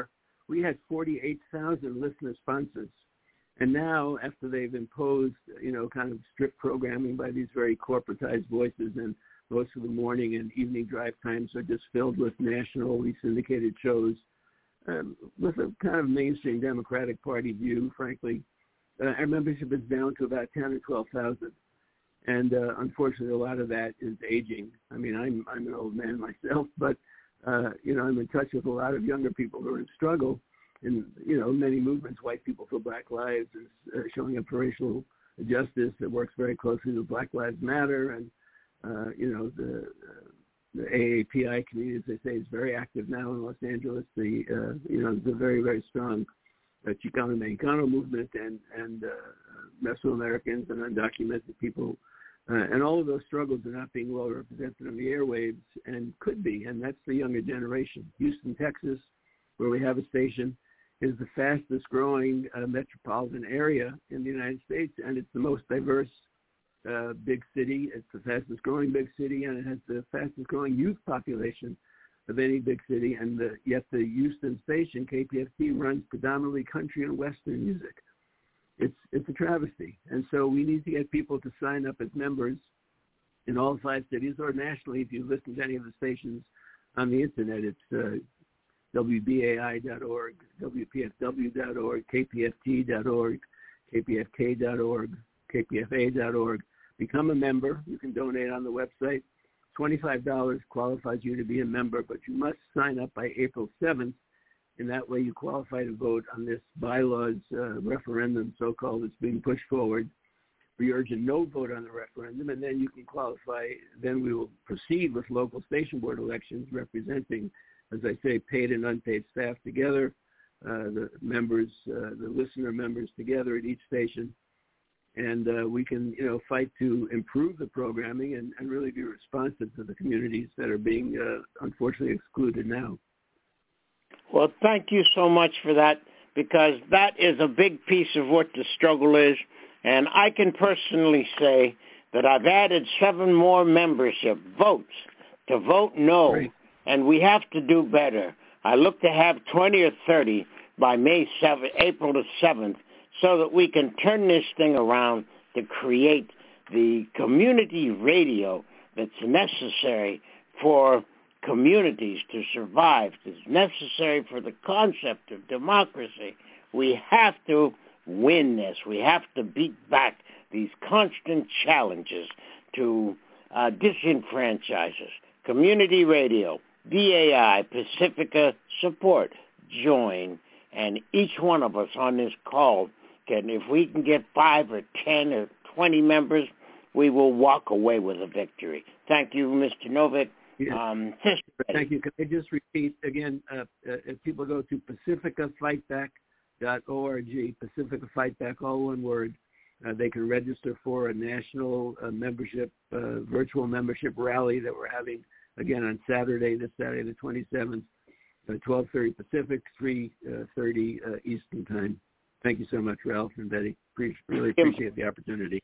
we had forty-eight thousand listener sponsors. And now, after they've imposed, you know, kind of strict programming by these very corporatized voices, and most of the morning and evening drive times are just filled with nationally syndicated shows, um, with a kind of mainstream Democratic Party view, frankly, uh, our membership is down to about ten or twelve thousand. And uh, unfortunately, a lot of that is aging. I mean, I'm I'm an old man myself, but, uh, you know, I'm in touch with a lot of younger people who are in struggle. In, you know, many movements, White People for Black Lives is uh, showing up for racial justice that works very closely with Black Lives Matter. And, uh, you know, the, uh, the A A P I community, as they say, is very active now in Los Angeles. The, uh, you know, the very, very strong uh, Chicano Mexicano movement and, and uh, Mesoamericans and undocumented people. Uh, and all of those struggles are not being well represented on the airwaves and could be, and that's the younger generation. Houston, Texas, where we have a station, is the fastest growing uh, metropolitan area in the United States, and it's the most diverse uh, big city. It's the fastest growing big city, and it has the fastest growing youth population of any big city. And the, yet the Houston station, K P F T, runs predominantly country and Western music. It's it's a travesty. And so we need to get people to sign up as members in all five cities, or nationally if you listen to any of the stations on the internet. It's uh, W B A I dot org, W P F W dot org, K P F T dot org, K P F K dot org, K P F A dot org. Become a member. You can donate on the website. twenty-five dollars qualifies you to be a member, but you must sign up by April seventh. In that way, you qualify to vote on this bylaws uh, referendum, so-called, that's being pushed forward. We urge a no vote on the referendum, and then you can qualify. Then we will proceed with local station board elections representing, as I say, paid and unpaid staff together, uh, the members, uh, the listener members together at each station. And uh, we can, you know, fight to improve the programming and, and really be responsive to the communities that are being, uh, unfortunately, excluded now. Well, thank you so much for that, because that is a big piece of what the struggle is. And I can personally say that I've added seven more membership votes to vote no, right. And we have to do better. I look to have twenty or thirty by May seventh, April the seventh, so that we can turn this thing around to create the community radio that's necessary for communities to survive, that's necessary for the concept of democracy. We have to win this. We have to beat back these constant challenges to uh, disenfranchise us. Community radio, B A I, Pacifica support, join, and each one of us on this call can, if we can get five or ten or twenty members, we will walk away with a victory. Thank you, Mister Novick. Yes. Um, Thank you. Can I just repeat again, uh, uh, if people go to pacifica fight back dot org, Pacifica Fight Back, all one word, uh, they can register for a national uh, membership, uh, virtual membership rally that we're having, again, on Saturday, this Saturday the twenty-seventh, uh, twelve thirty Pacific, three thirty uh, Eastern Time. Thank you so much, Ralph and Betty. Pre- really appreciate the opportunity.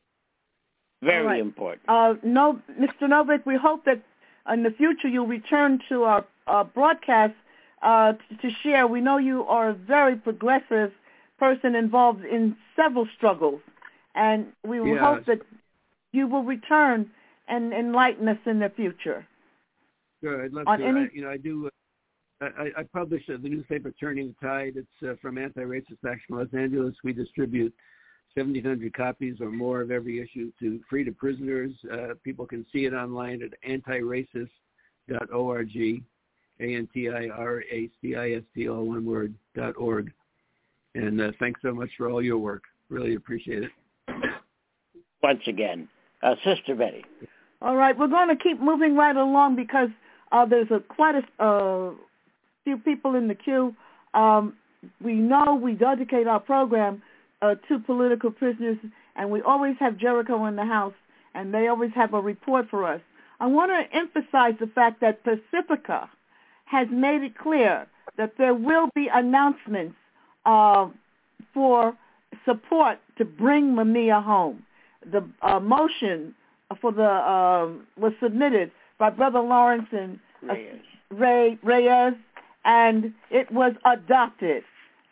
Very right. important. Uh, no, Mister Novick, we hope that in the future you'll return to our, our broadcast uh, to, to share. We know you are a very progressive person involved in several struggles, and we will yes. hope that you will return and enlighten us in the future. Sure, I'd love On to. any... I, you know, I do. Uh, I, I publish uh, the newspaper Turning the Tide. It's uh, from Anti-Racist Action Los Angeles. We distribute seventeen hundred copies or more of every issue to free to prisoners. Uh, people can see it online at anti racist dot org, A N T I R A C I S T, all one word, dot org. And uh, thanks so much for all your work. Really appreciate it. Once again, uh, Sister Betty. All right, we're going to keep moving right along because uh, there's a quite a uh, few people in the queue. Um, we know we dedicate our program uh, to political prisoners, and we always have Jericho in the house, and they always have a report for us. I want to emphasize the fact that Pacifica has made it clear that there will be announcements uh, for support to bring Mumia home. The uh, motion for the uh, was submitted by Brother Lawrence and uh, Reyes. Ray, Reyes, and it was adopted.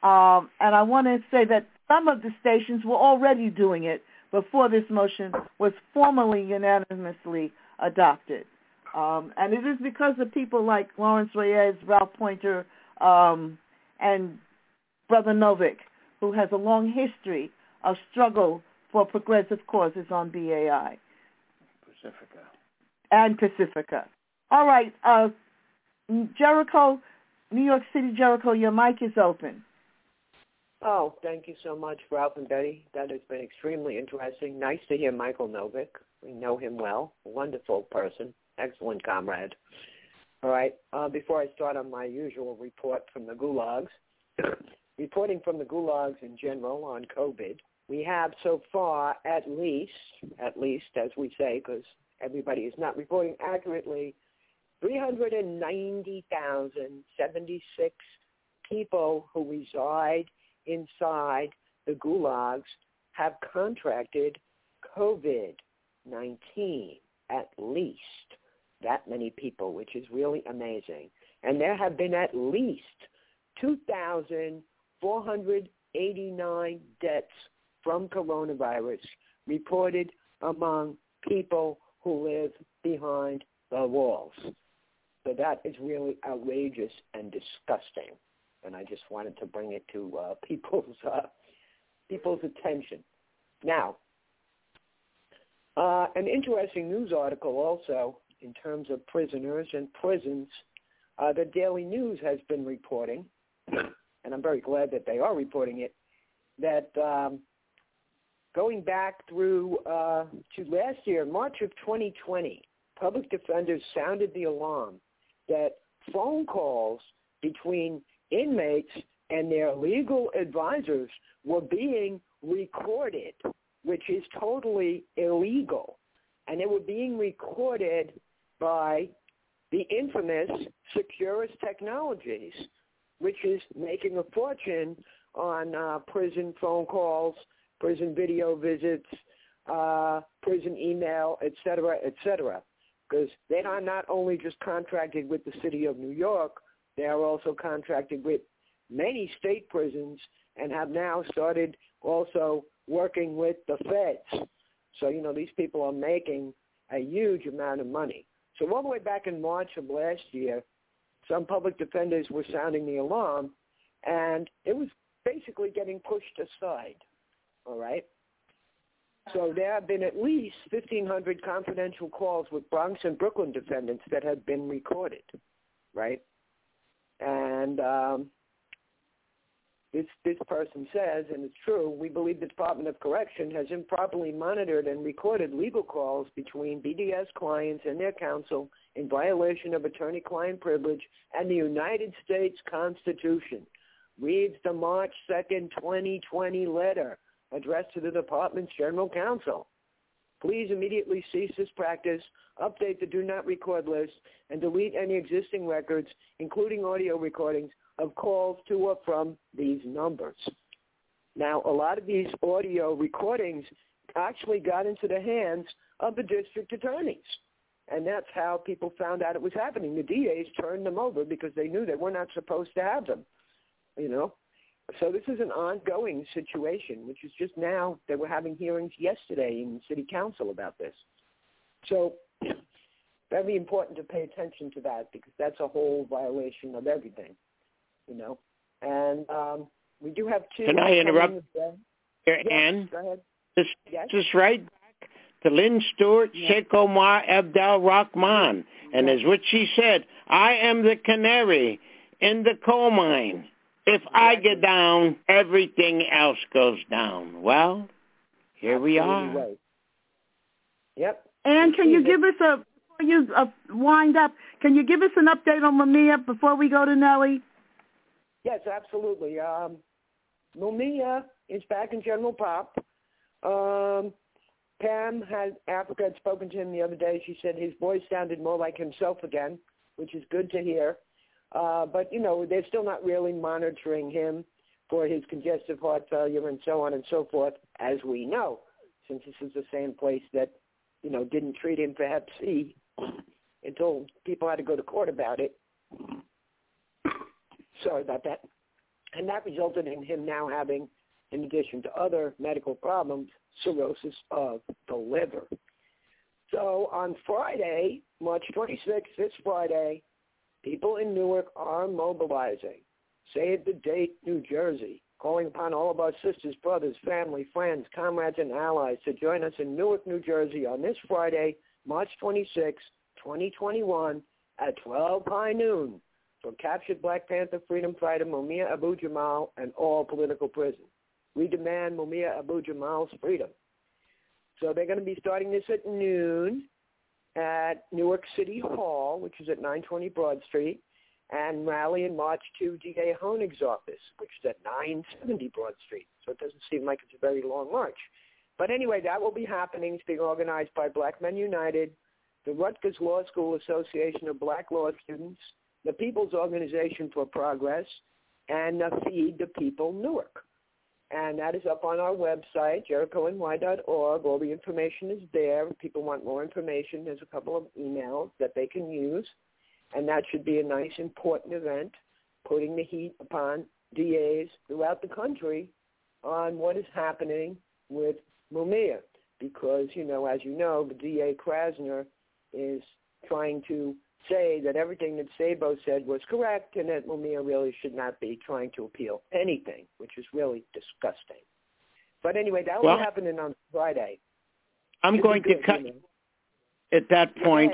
Um, and I want to say that some of the stations were already doing it before this motion was formally unanimously adopted. Um, and it is because of people like Lawrence Reyes, Ralph Pointer, um, and Brother Novick, who has a long history of struggle for progressive causes on B A I. Pacifica. And Pacifica. All right, uh, Jericho, New York City, Jericho, your mic is open. Oh, thank you so much, Ralph and Betty. That has been extremely interesting. Nice to hear Michael Novick. We know him well. Wonderful person. Excellent comrade. All right, uh, before I start on my usual report from the gulags, reporting from the gulags in general on COVID, we have so far at least, at least as we say, because everybody is not reporting accurately, three hundred ninety thousand seventy-six people who reside inside the gulags have contracted COVID nineteen, at least. That many people, which is really amazing. And there have been at least two thousand four hundred eighty-nine deaths from coronavirus reported among people who live behind the walls. So that is really outrageous and disgusting. And I just wanted to bring it to uh, people's uh, people's attention. Now, uh, an interesting news article also in terms of prisoners and prisons. Uh, the Daily News has been reporting, and I'm very glad that they are reporting it, that um, going back through uh, to last year, March of twenty twenty, public defenders sounded the alarm that phone calls between inmates and their legal advisors were being recorded, which is totally illegal. And they were being recorded by the infamous Securus Technologies, which is making a fortune on uh, prison phone calls, prison video visits, uh, prison email, et cetera, et cetera. Because they are not only just contracted with the city of New York, they are also contracted with many state prisons and have now started also working with the feds. So, you know, these people are making a huge amount of money. So all the way back in March of last year, some public defenders were sounding the alarm, and it was basically getting pushed aside, all right? So there have been at least fifteen hundred confidential calls with Bronx and Brooklyn defendants that have been recorded, right? And um, this, this person says, and it's true, we believe the Department of Correction has improperly monitored and recorded legal calls between B D S clients and their counsel in violation of attorney-client privilege and the United States Constitution, reads the March second, twenty twenty letter addressed to the Department's General Counsel. Please immediately cease this practice, update the do not record list, and delete any existing records, including audio recordings, of calls to or from these numbers. Now, a lot of these audio recordings actually got into the hands of the district attorneys, and that's how people found out it was happening. The D As turned them over because they knew they were not supposed to have them, you know. So this is an ongoing situation, which is just now, they were having hearings yesterday in city council about this. So very important to pay attention to that because that's a whole violation of everything, you know. And um, we do have two. Can I interrupt here, yes, Ann? Go ahead. This, yes? this right back to Lynn Stewart, yes. Sheikh Omar Abdel Rahman. And yes. as what she said, I am the canary in the coal mine. If I get down, everything else goes down. Well, here Absolutely we are. Right. Yep. And can you give us a, before you uh, wind up, can you give us an update on Mumia before we go to Nellie? Yes, absolutely. Um, Mumia is back in General Pop. Um, Pam had, Africa had spoken to him the other day. She said his voice sounded more like himself again, which is good to hear. Uh, but, you know, they're still not really monitoring him for his congestive heart failure and so on and so forth, as we know, since this is the same place that, you know, didn't treat him for hep C until people had to go to court about it. Sorry about that. And that resulted in him now having, in addition to other medical problems, cirrhosis of the liver. So on Friday, March twenty-sixth, this Friday, people in Newark are mobilizing. Save the Date, New Jersey, calling upon all of our sisters, brothers, family, friends, comrades, and allies to join us in Newark, New Jersey on this Friday, March twenty-sixth, twenty twenty-one, at twelve high noon for captured Black Panther freedom fighter Mumia Abu-Jamal and all political prisoners. We demand Mumia Abu-Jamal's freedom. So they're going to be starting this at noon at Newark City Hall, which is at nine twenty Broad Street, and rally and march to D A Honig's office, which is at nine seventy Broad Street. So it doesn't seem like it's a very long march. But anyway, that will be happening. It's being organized by Black Men United, the Rutgers Law School Association of Black Law Students, the People's Organization for Progress, and uh, Feed the People Newark. And that is up on our website, Jericho N Y dot org. All the information is there. If people want more information, there's a couple of emails that they can use. And that should be a nice, important event, putting the heat upon D As throughout the country on what is happening with Mumia. Because, you know, as you know, the D A Krasner is trying to say that everything that Sabo said was correct and that Mumia really should not be trying to appeal anything, which is really disgusting. But anyway, that will well, be happening on Friday. I'm Should going good, to cut you know. at that point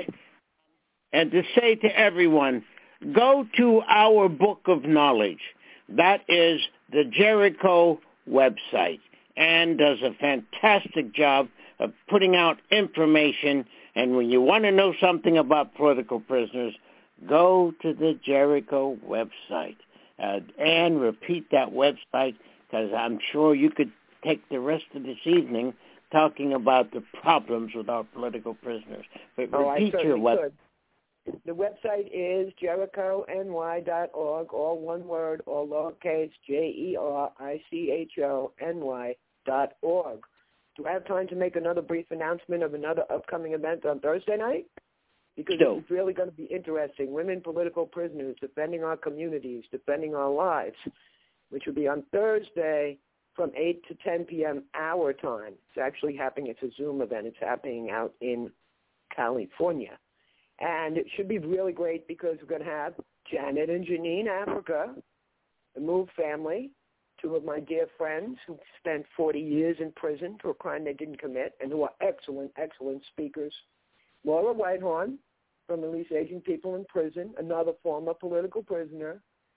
and to say to everyone, go to our book of knowledge. That is the Jericho website, and does a fantastic job of putting out information. And when you want to know something about political prisoners, go to the Jericho website. Uh, and repeat that website, because I'm sure you could take the rest of this evening talking about the problems with our political prisoners. But oh, repeat I your website. The website is Jericho N Y dot org, all one word, all lowercase, J E R I C H O N Y dot org. Do I have time to make another brief announcement of another upcoming event on Thursday night? Because no. It's really going to be interesting. Women political prisoners defending our communities, defending our lives, which will be on Thursday from eight to ten p.m. our time. It's actually happening. It's a Zoom event. It's happening out in California. And it should be really great because we're going to have Janet and Janine Africa, the Move family, two of my dear friends who spent forty years in prison for a crime they didn't commit and who are excellent, excellent speakers. Laura Whitehorn from Release Aging People in Prison, another former political prisoner.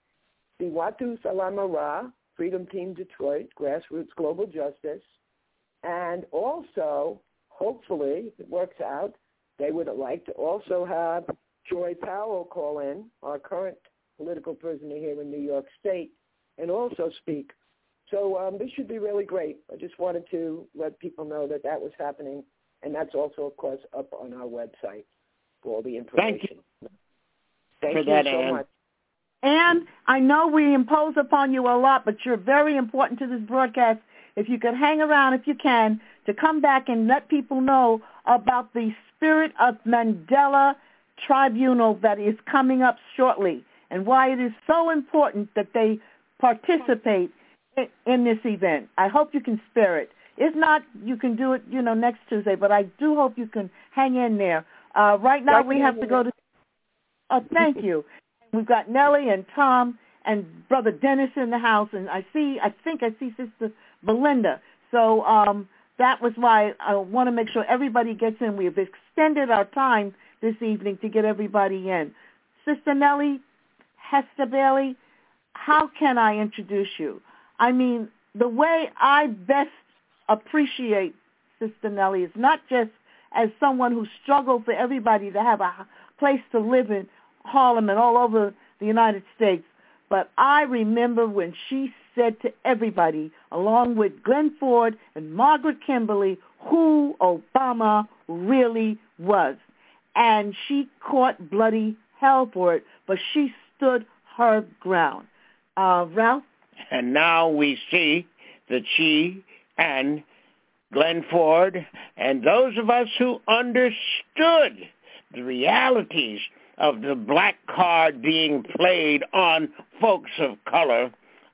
Siwatu Salamara, Freedom Team Detroit, Grassroots Global Justice. And also, hopefully, if it works out, they would like to also have Joy Powell call in, our current political prisoner here in New York State, and also speak. So um, this should be really great. I just wanted to let people know that that was happening, and that's also, of course, up on our website for all the information. Thank you Thank for you that, so Ann. much. And I know we impose upon you a lot, but you're very important to this broadcast. If you could hang around, if you can, to come back and let people know about the Spirit of Mandela Tribunal that is coming up shortly and why it is so important that they participate in, in this event. I hope you can spare it. If not, you can do it, you know, next Tuesday, but I do hope you can hang in there. Uh, right now we have to go to – oh, thank you. We've got Nellie and Tom and Brother Dennis in the house, and I see, I think I see Sister Belinda. So um, that was why I want to make sure everybody gets in. We have extended our time this evening to get everybody in. Sister Nellie, Hester Bailey, how can I introduce you? I mean, the way I best appreciate Sister Nellie is not just as someone who struggled for everybody to have a place to live in Harlem and all over the United States, but I remember when she said to everybody, along with Glenn Ford and Margaret Kimberly, who Obama really was. And she caught bloody hell for it, but she stood her ground. Uh, Ralph? And now we see that she and Glenn Ford and those of us who understood the realities of the black card being played on folks of color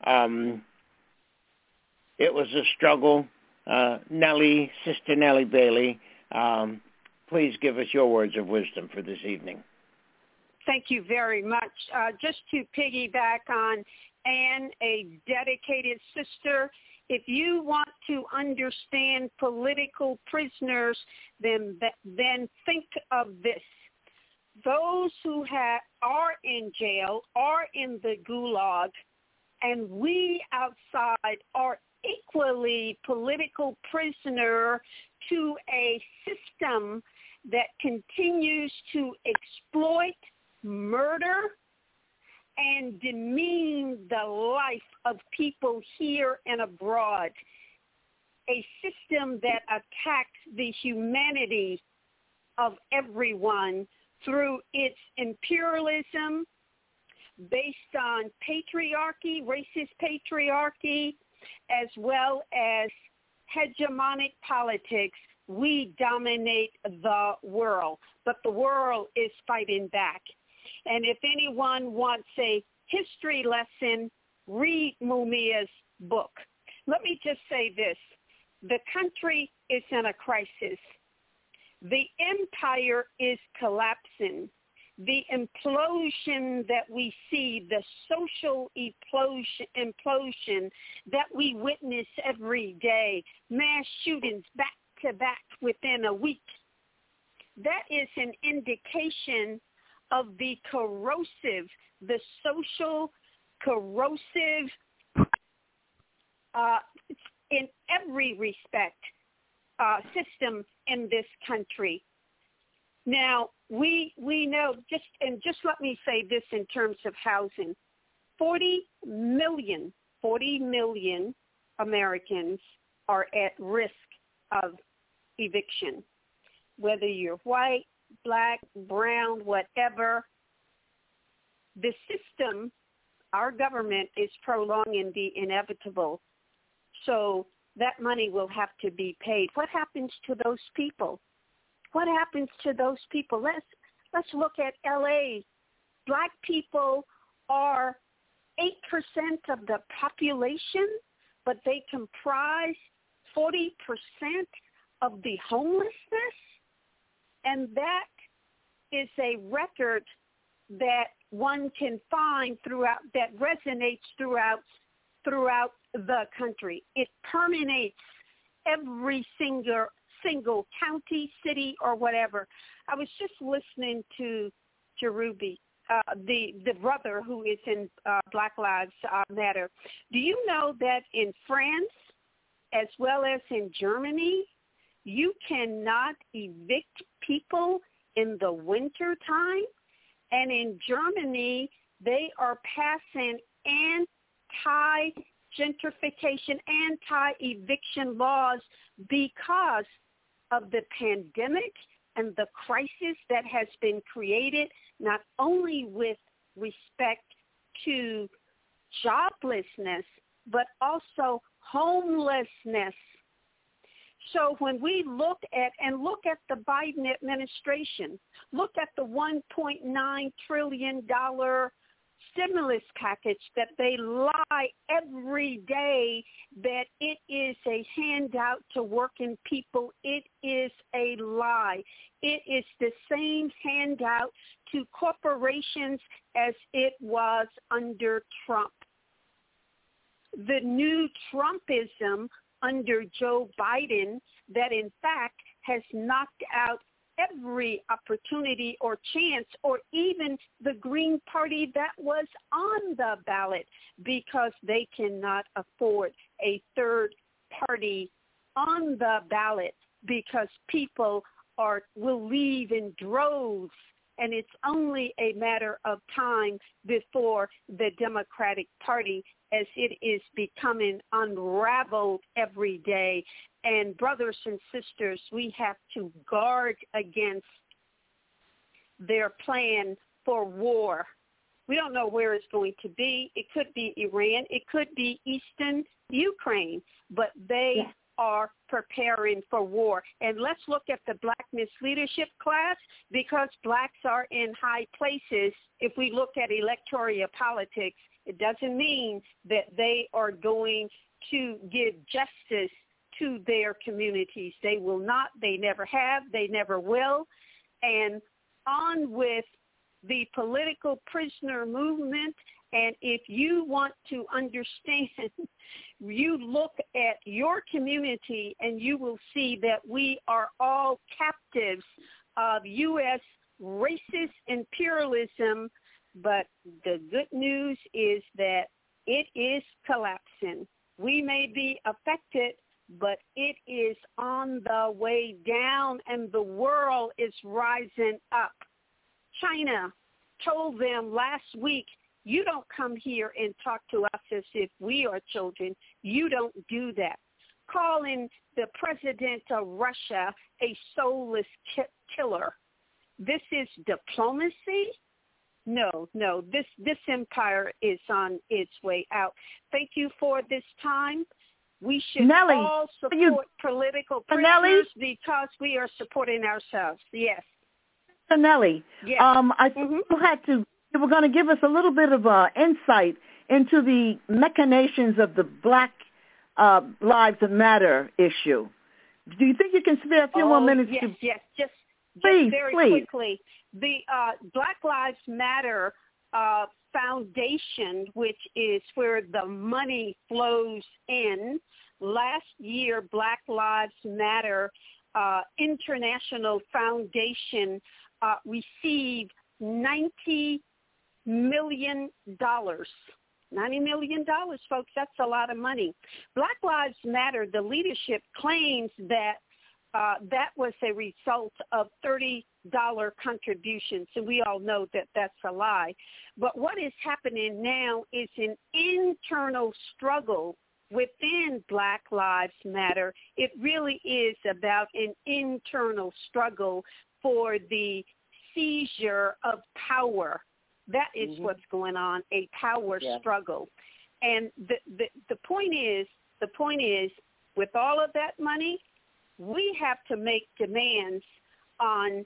Um, it was a struggle. Uh, Nellie, Sister Nellie Bailey, um, please give us your words of wisdom for this evening. Thank you very much. Uh, just to piggyback on Anne, a dedicated sister, if you want to understand political prisoners, then then think of this. Those who have, are in jail, are in the gulag, and we outside are equally political prisoner to a system that continues to exploit, murder, and demean the life of people here and abroad. A system that attacks the humanity of everyone through its imperialism based on patriarchy, racist patriarchy, as well as hegemonic politics. We dominate the world, but the world is fighting back. And if anyone wants a history lesson, read Mumia's book. Let me just say this. The country is in a crisis. The empire is collapsing. The implosion that we see, the social implosion, implosion that we witness every day, mass shootings back to back within a week, that is an indication of the corrosive, the social corrosive, uh, in every respect, uh, system in this country. Now, we we know, just and just let me say this in terms of housing, forty million, forty million Americans are at risk of eviction. Whether you're white, black, brown, whatever, the system, our government is prolonging the inevitable. So that money will have to be paid. What happens to those people? What happens to those people? Let's let's look at L A. Black people are eight percent of the population, but they comprise forty percent of the homelessness. And that is a record that one can find throughout, that resonates throughout throughout the country. It permeates every single single county, city, or whatever. I was just listening to Jerubi, uh, the the brother who is in uh, Black Lives uh, Matter. Do you know that in France, as well as in Germany, you cannot evict people in the winter time? And in Germany, they are passing anti-gentrification, anti-eviction laws because of the pandemic and the crisis that has been created, not only with respect to joblessness, but also homelessness. So when we look at, and look at the Biden administration, look at the one point nine trillion dollars stimulus package that they lie every day that it is a handout to working people. It is a lie. It is the same handout to corporations as it was under Trump. The new Trumpism under Joe Biden that in fact has knocked out every opportunity or chance, or even the Green Party that was on the ballot, because they cannot afford a third party on the ballot, because people are will leave in droves, and it's only a matter of time before the Democratic Party, as it is becoming unraveled every day. And brothers and sisters, we have to guard against their plan for war. We don't know where it's going to be. It could be Iran. It could be Eastern Ukraine. But they yeah. are preparing for war. And let's look at the Blackness leadership class, because blacks are in high places. If we look at electoral politics, it doesn't mean that they are going to give justice to their communities. They will not. They never have. They never will. And on with the political prisoner movement. And if you want to understand, you look at your community and you will see that we are all captives of U S racist imperialism. But the good news is that it is collapsing. We may be affected, but it is on the way down, and the world is rising up. China told them last week, you don't come here and talk to us as if we are children. You don't do that. Calling the president of Russia a soulless ki- killer. This is diplomacy? No, no. This this empire is on its way out. Thank you for this time. We should Nelly, all support you, political Nelly? prisoners because we are supporting ourselves. Yes. Nelly, yes. Um, I mm-hmm. you had to. You were going to give us a little bit of uh, insight into the machinations of the Black uh, Lives Matter issue. Do you think you can spare a few oh, more minutes? Yes, to... yes. Just, please, just very please. quickly. The uh, Black Lives Matter uh, Foundation, which is where the money flows in. Last year, Black Lives Matter uh, International Foundation uh, received ninety million dollars. ninety million dollars, folks, that's a lot of money. Black Lives Matter, the leadership claims that uh, that was a result of thirty dollars contributions, and we all know that that's a lie. But what is happening now is an internal struggle within Black Lives Matter. It really is about an internal struggle for the seizure of power. That is mm-hmm. what's going on, a power yeah. struggle. And the, the the point is, the point is, with all of that money, we have to make demands on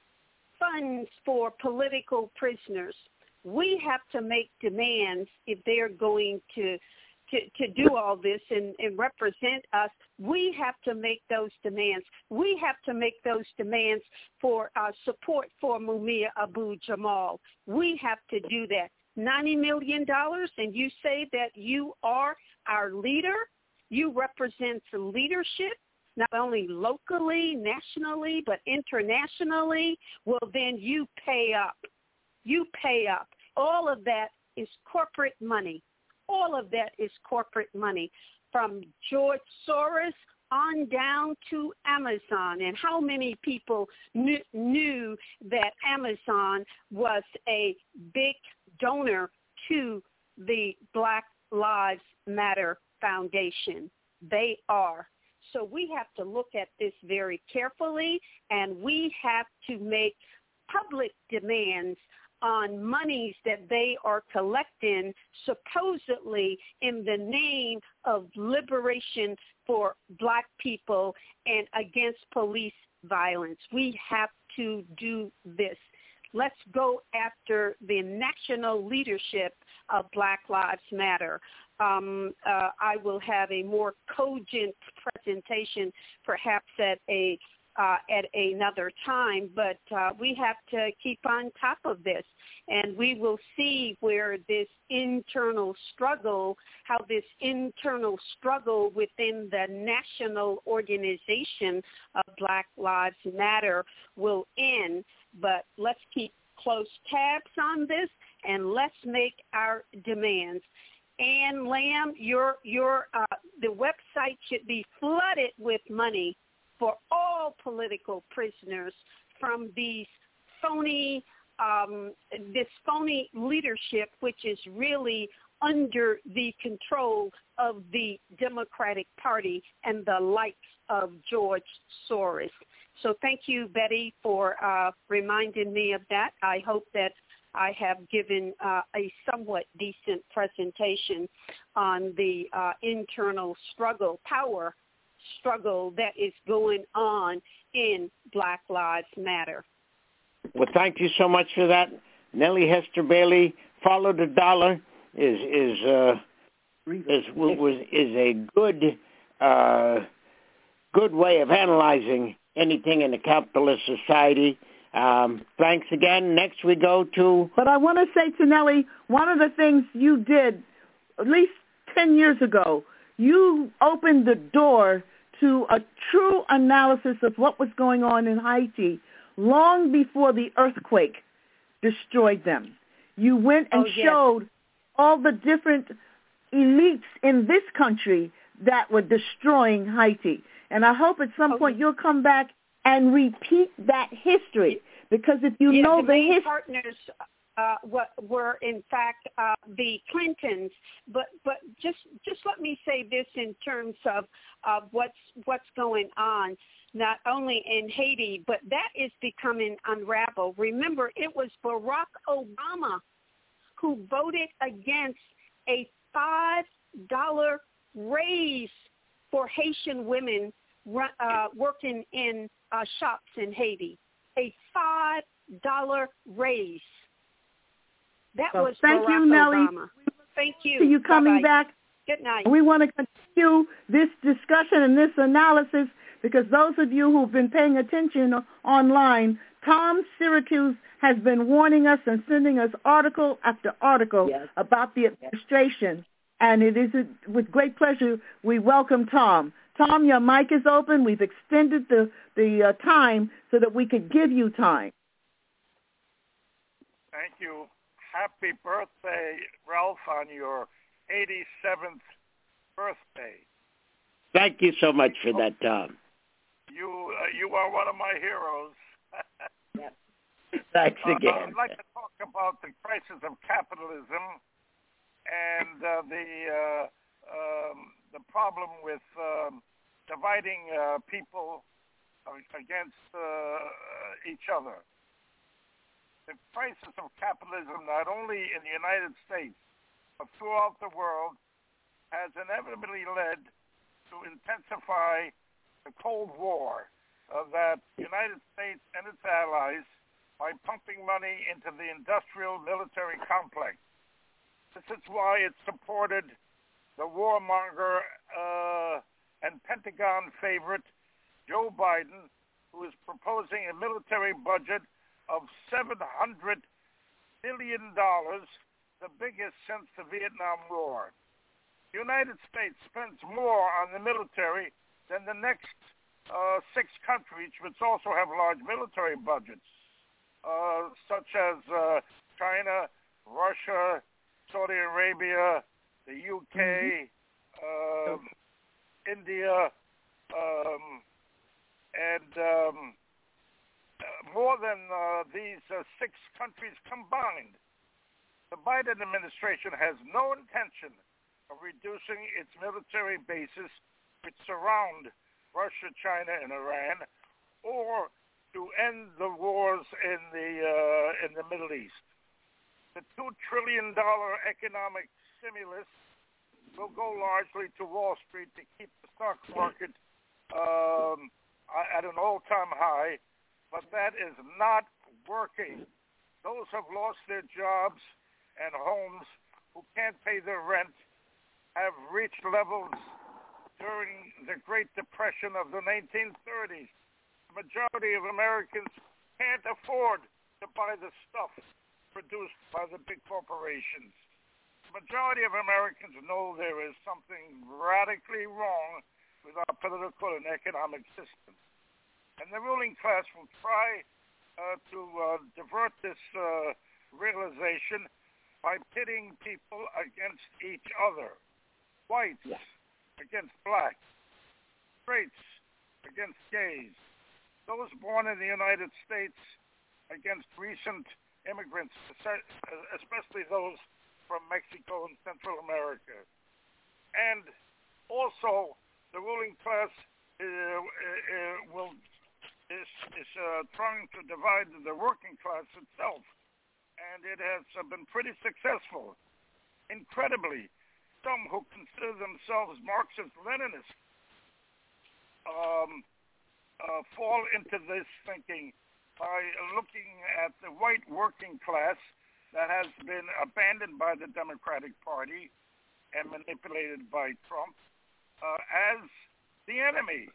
funds for political prisoners. We have to make demands if they're going to to, to do all this and, and represent us. We have to make those demands. We have to make those demands for uh, support for Mumia Abu-Jamal. We have to do that. ninety million dollars, and you say that you are our leader. You represent the leadership, not only locally, nationally, but internationally. Well, then you pay up. You pay up. All of that is corporate money. All of that is corporate money, from George Soros on down to Amazon. And how many people knew, knew that Amazon was a big donor to the Black Lives Matter Foundation? They are. So we have to look at this very carefully, and we have to make public demands on monies that they are collecting supposedly in the name of liberation for Black people and against police violence. We have to do this. Let's go after the national leadership of Black Lives Matter. Um, uh, I will have a more cogent presentation perhaps at a Uh, at another time, but uh, we have to keep on top of this, and we will see where this internal struggle, how this internal struggle within the national organization of Black Lives Matter will end. But let's keep close tabs on this, and let's make our demands. Ann Lamb, your your uh, the website should be flooded with money for all political prisoners from these phony, um, this phony leadership, which is really under the control of the Democratic Party and the likes of George Soros. So thank you, Betty, for uh, reminding me of that. I hope that I have given uh, a somewhat decent presentation on the uh, internal struggle, power struggle that is going on in Black Lives Matter. Well, thank you so much for that, Nellie Hester Bailey. Follow the Dollar is is uh, is was is a good uh, good way of analyzing anything in a capitalist society. Um, thanks again. Next we go to... But I want to say to Nellie, one of the things you did at least ten years ago, you opened the door to a true analysis of what was going on in Haiti long before the earthquake destroyed them. You went and oh, yes. showed all the different elites in this country that were destroying Haiti. And I hope at some okay. point you'll come back and repeat that history, because if you yeah, know the, the main history... partners uh, what were in fact uh, the Clintons. But but just just let me say this in terms of of what's what's going on, not only in Haiti, but that is becoming unraveled. Remember, it was Barack Obama who voted against a five dollar raise for Haitian women uh, working in uh, shops in Haiti. A five dollar raise. That well, was thank Barack you, Nellie. Obama. Thank you. See you coming Bye-bye. back. Good night. We want to continue this discussion and this analysis, because those of you who've been paying attention online, Tom Syracuse has been warning us and sending us article after article yes. about the administration. Yes. And it is with great pleasure we welcome Tom. Tom, your mic is open. We've extended the, the uh, time so that we could give you time. Thank you. Happy birthday, Ralph, on your eighty-seventh birthday. Thank you so much for that, Tom. You uh, you are one of my heroes. Yep. Thanks uh, again. I'd like to talk about the crisis of capitalism and uh, the uh, um, the problem with um, dividing uh, people against uh, each other. The crisis of capitalism, not only in the United States, but throughout the world, has inevitably led to intensify the Cold War uh, that the United States and its allies, by pumping money into the industrial military complex. This is why it supported the warmonger uh, and Pentagon favorite Joe Biden, who is proposing a military budget of seven hundred billion dollars, the biggest since the Vietnam War. The United States spends more on the military than the next uh, six countries, which also have large military budgets, uh, such as uh, China, Russia, Saudi Arabia, the U K, mm-hmm. uh, India, um, and um, uh, more than uh, these uh, six countries combined. The Biden administration has no intention of reducing its military bases which surround Russia, China, and Iran, or to end the wars in the uh, in the Middle East. The two trillion dollar economic stimulus will go largely to Wall Street to keep the stock market um, at an all-time high, but that is not working. Those who have lost their jobs and homes, who can't pay their rent, have reached levels during the Great Depression of the nineteen thirties. The majority of Americans can't afford to buy the stuff produced by the big corporations. The majority of Americans know there is something radically wrong with our political and economic system. And the ruling class will try uh, to uh, divert this uh, realization by pitting people against each other. Whites yeah. against blacks, straights against gays, those born in the United States against recent immigrants, especially those from Mexico and Central America. And also, the ruling class uh, uh, will is, is uh, trying to divide the working class itself, and it has uh, been pretty successful. Incredibly, some who consider themselves Marxist-Leninists um, uh, fall into this thinking by looking at the white working class that has been abandoned by the Democratic Party and manipulated by Trump uh, as the enemy.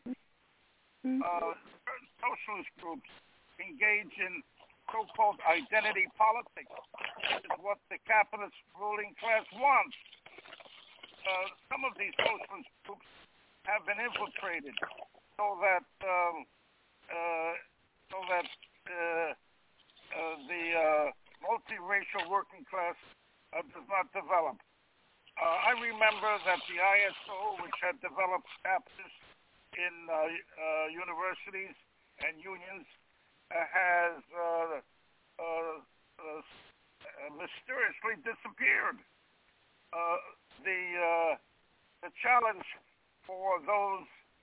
Uh, socialist groups engage in so-called identity politics, which is what the capitalist ruling class wants. Uh, some of these socialist groups have been infiltrated so that um, uh, so that uh, uh, the uh, multiracial working class uh, does not develop. Uh, I remember that the I S O, which had developed chapters in uh, uh, universities and unions, uh, has uh, uh, uh, mysteriously disappeared. Uh, the uh, the challenge for those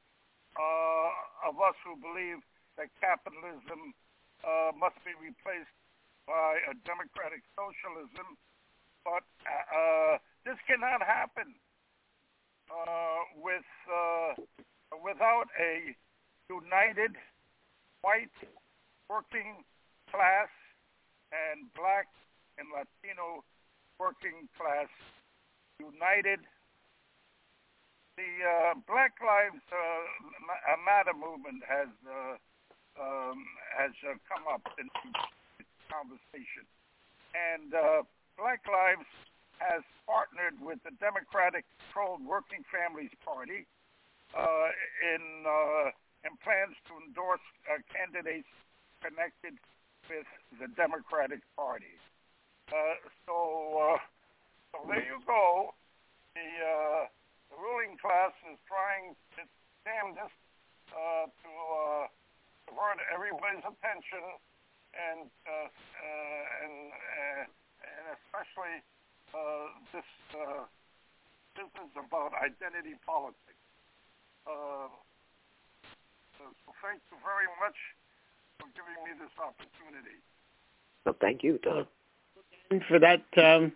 uh, of us who believe that capitalism uh, must be replaced by a democratic socialism, but uh, this cannot happen uh, with uh, without a united white working class and black and Latino working class united. The uh, Black Lives uh, Matter movement has uh, um, has uh, come up in this conversation, and uh, Black Lives has partnered with the Democratic-controlled Working Families Party uh, in uh, in plans to endorse uh, candidates connected with the Democratic Party. Uh, so, uh, so there you go. The, uh, the ruling class is trying its damnedest uh, to uh, divert everybody's attention, and uh, uh, and uh, and especially uh, this uh, business about identity politics. Uh, so thank you very much for giving me this opportunity. Well, thank you, Tom. And for that, um,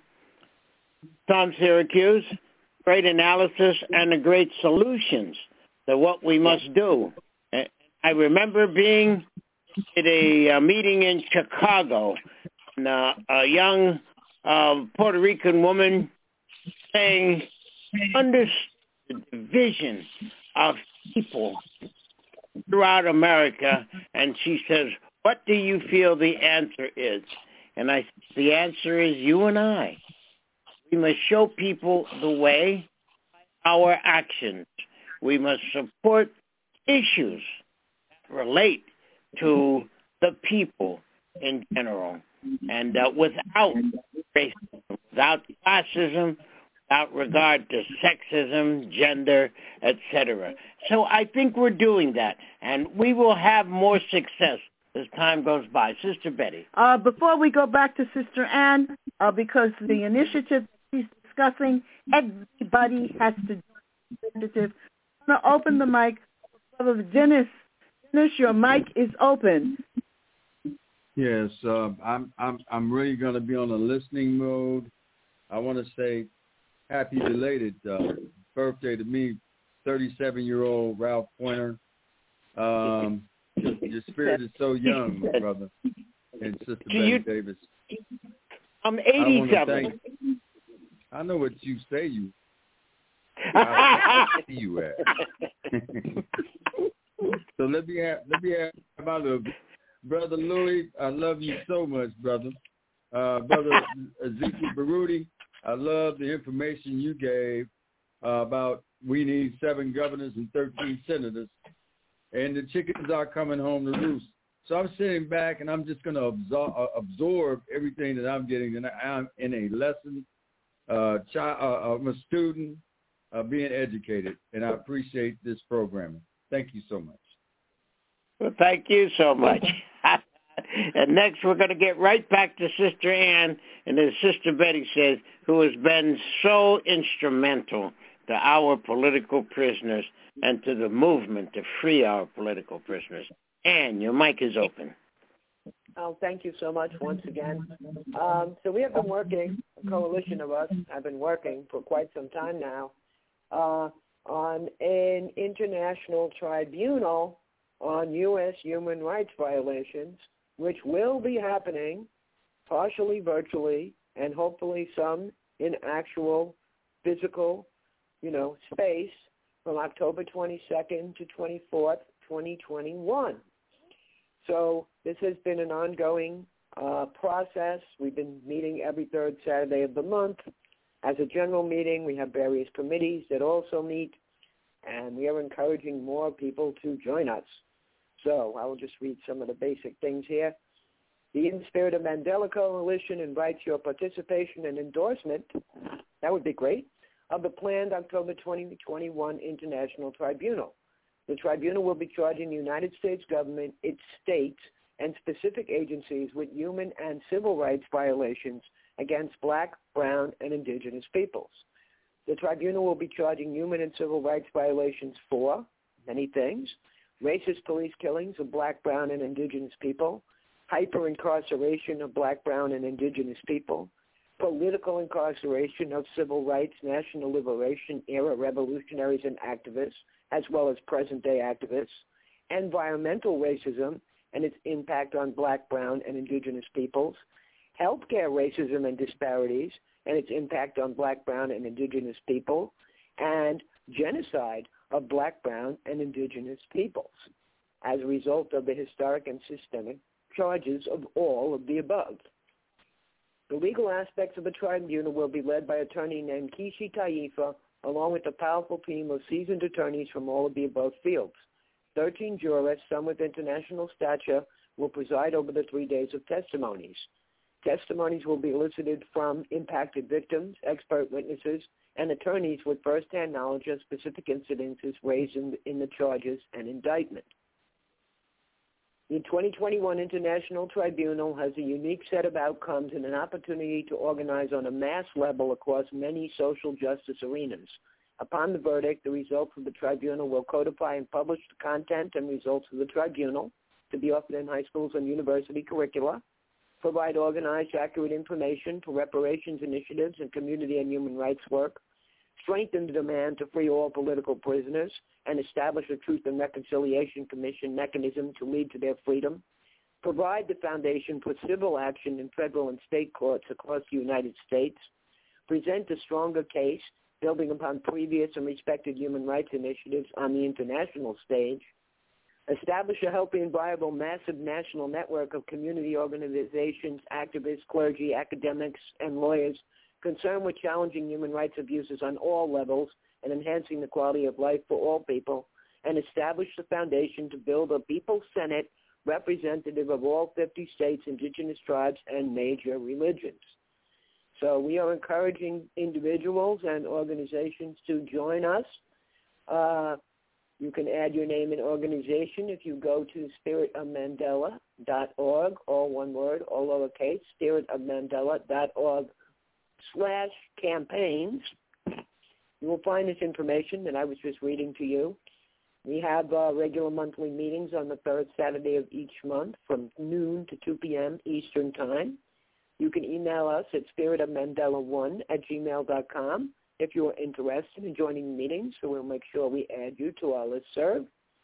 Tom Syracuse, great analysis and a great solutions to what we must do. I remember being at a, a meeting in Chicago, and uh, a young uh, Puerto Rican woman saying, understood the division of people throughout America, and she says, what do you feel the answer is? And I said, the answer is you and I. We must show people the way, our actions. We must support issues that relate to the people in general. And uh, without racism, without classism, without regard to sexism, gender, et cetera. So I think we're doing that, and we will have more success as time goes by. Sister Betty. Uh, before we go back to Sister Ann, uh, because the initiative she's discussing, everybody has to do the initiative. I'm going to open the mic. Brother Dennis, Dennis, your mic is open. Yes, uh, I'm I'm I'm really going to be on a listening mode. I want to say happy belated uh, birthday to me, thirty-seven-year-old Ralph Pointer. Um, your spirit is so young, my brother, and Sister Betty you, Davis. I'm eighty-seven. I, thank, I know what you say you. I see you at. So let me have, let me have my little brother Louis. I love you so much, brother. Uh, brother Ezekiel Baruti, I love the information you gave uh, about we need seven governors and thirteen senators, and the chickens are coming home to roost. So I'm sitting back and I'm just going to absorb, uh, absorb everything that I'm getting, and I'm in a lesson. Uh, child, uh, I'm a student uh, being educated, and I appreciate this programming. Thank you so much. Well, thank you so much. And next, we're going to get right back to Sister Ann, and as Sister Betty says, who has been so instrumental to our political prisoners and to the movement to free our political prisoners. Ann, your mic is open. Oh, thank you so much once again. Um, so we have been working, a coalition of us have been working for quite some time now uh, on an international tribunal on U S human rights violations, which will be happening partially virtually and hopefully some in actual physical, you know, space from October twenty-second to twenty-fourth, twenty twenty-one. So this has been an ongoing uh, process. We've been meeting every third Saturday of the month. As a general meeting, we have various committees that also meet, and we are encouraging more people to join us. So I will just read some of the basic things here. The In the Spirit of Mandela Coalition invites your participation and endorsement, that would be great, of the planned October twenty twenty-one International Tribunal. The tribunal will be charging the United States government, its states, and specific agencies with human and civil rights violations against black, brown, and indigenous peoples. The tribunal will be charging human and civil rights violations for many things: racist police killings of black, brown, and indigenous people, hyper-incarceration of black, brown, and indigenous people, political incarceration of civil rights, national liberation era revolutionaries and activists, as well as present-day activists, environmental racism and its impact on black, brown, and indigenous peoples, healthcare racism and disparities and its impact on black, brown, and indigenous people, and genocide of black, brown, and indigenous peoples as a result of the historic and systemic charges of all of the above. The legal aspects of the tribunal will be led by an attorney named Kishi Taifa, along with a powerful team of seasoned attorneys from all of the above fields. Thirteen jurists, some with international stature, will preside over the three days of testimonies. Testimonies will be elicited from impacted victims, expert witnesses, and attorneys with first-hand knowledge of specific incidences raised in, in the charges and indictment. The twenty twenty-one International Tribunal has a unique set of outcomes and an opportunity to organize on a mass level across many social justice arenas. Upon the verdict, the results of the tribunal will codify and publish the content and results of the tribunal to be offered in high schools and university curricula, provide organized, accurate information for reparations initiatives and community and human rights work, strengthen the demand to free all political prisoners, and establish a Truth and Reconciliation Commission mechanism to lead to their freedom, provide the foundation for civil action in federal and state courts across the United States, present a stronger case building upon previous and respected human rights initiatives on the international stage, establish a healthy and viable massive national network of community organizations, activists, clergy, academics, and lawyers concerned with challenging human rights abuses on all levels and enhancing the quality of life for all people, and establish the foundation to build a People's Senate representative of all fifty states, indigenous tribes, and major religions. So we are encouraging individuals and organizations to join us. Uh, you can add your name and organization if you go to spirit of mandela dot org, all one word, all lowercase, spirit of mandela dot org slash campaigns. You will find this information that I was just reading to you. We have uh, regular monthly meetings on the third Saturday of each month from noon to two p.m. Eastern Time. You can email us at spirit of mandela one at gmail dot com if you are interested in joining meetings, so we'll make sure we add you to our listserv.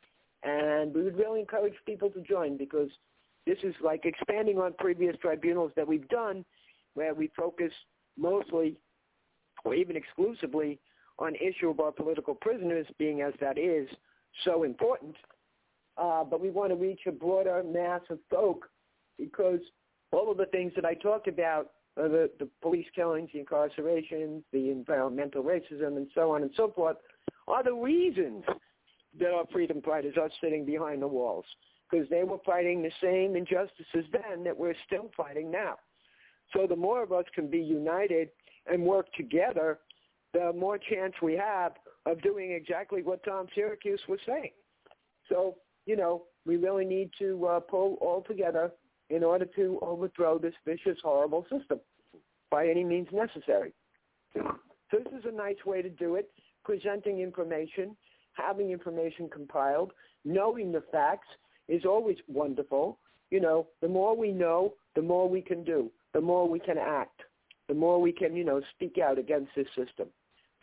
And we would really encourage people to join because this is like expanding on previous tribunals that we've done where we focus mostly or even exclusively on issue of our political prisoners, being as that is so important. Uh, but we want to reach a broader mass of folk because all of the things that I talked about, uh, the, the police killings, the incarcerations, the environmental racism, and so on and so forth, are the reasons that our freedom fighters are sitting behind the walls, because they were fighting the same injustices then that we're still fighting now. So the more of us can be united and work together, the more chance we have of doing exactly what Tom Syracuse was saying. So, you know, we really need to uh, pull all together in order to overthrow this vicious, horrible system by any means necessary. So this is a nice way to do it, presenting information, having information compiled, knowing the facts is always wonderful. You know, the more we know, the more we can do, the more we can act, the more we can, you know, speak out against this system.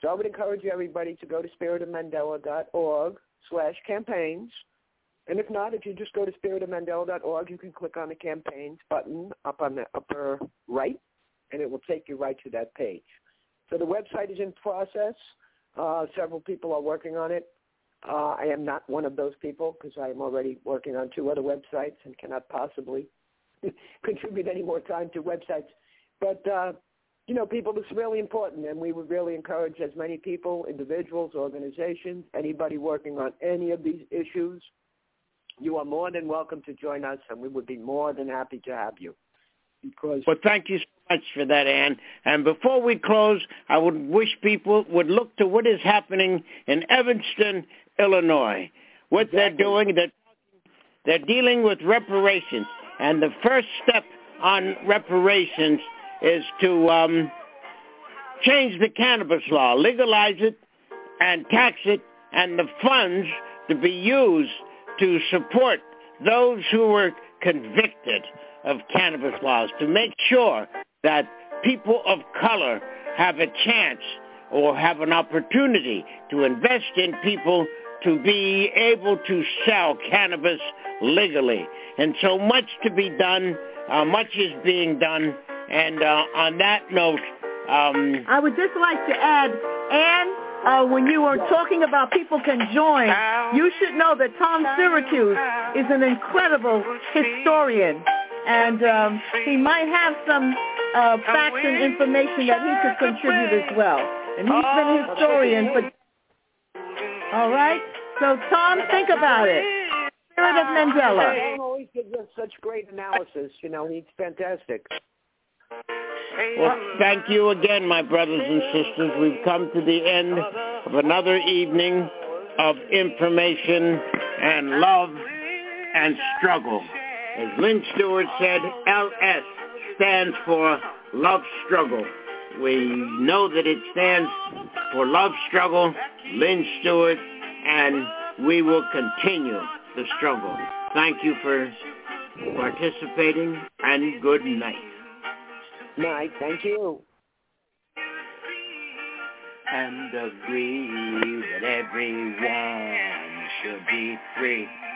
So I would encourage everybody to go to spiritofmandela.org slash campaigns. And if not, if you just go to spiritofmandela dot org, you can click on the campaigns button up on the upper right, and it will take you right to that page. So the website is in process. Uh, several people are working on it. Uh, I am not one of those people because I am already working on two other websites and cannot possibly contribute any more time to websites. But, uh, you know, people, it's really important, and we would really encourage as many people, individuals, organizations, anybody working on any of these issues. You are more than welcome to join us, and we would be more than happy to have you. Because well, thank you so much for that, Ann. And before we close, I would wish people would look to what is happening in Evanston, Illinois. What exactly. they're doing, they're, they're dealing with reparations. And the first step on reparations is to um, change the cannabis law, legalize it and tax it, and the funds to be used to support those who were convicted of cannabis laws, to make sure that people of color have a chance or have an opportunity to invest in people to be able to sell cannabis legally. And so much to be done, uh, much is being done. And uh, on that note, um, I would just like to add, Ann, uh, when you were talking about people can join, you should know that Tom Syracuse is an incredible historian, and um, he might have some uh, facts and information that he could contribute as well. And he's been a historian for... All right? So, Tom, think about it. Spirit of Mandela. Tom always gives us such great analysis. You know, he's fantastic. Well, thank you again, my brothers and sisters. We've come to the end of another evening of information and love and struggle. As Lynn Stewart said, L S stands for Love Struggle. We know that it stands for Love Struggle, Lynn Stewart, and we will continue the struggle. Thank you for participating, and good night. Night. Thank you. And agree that everyone should be free.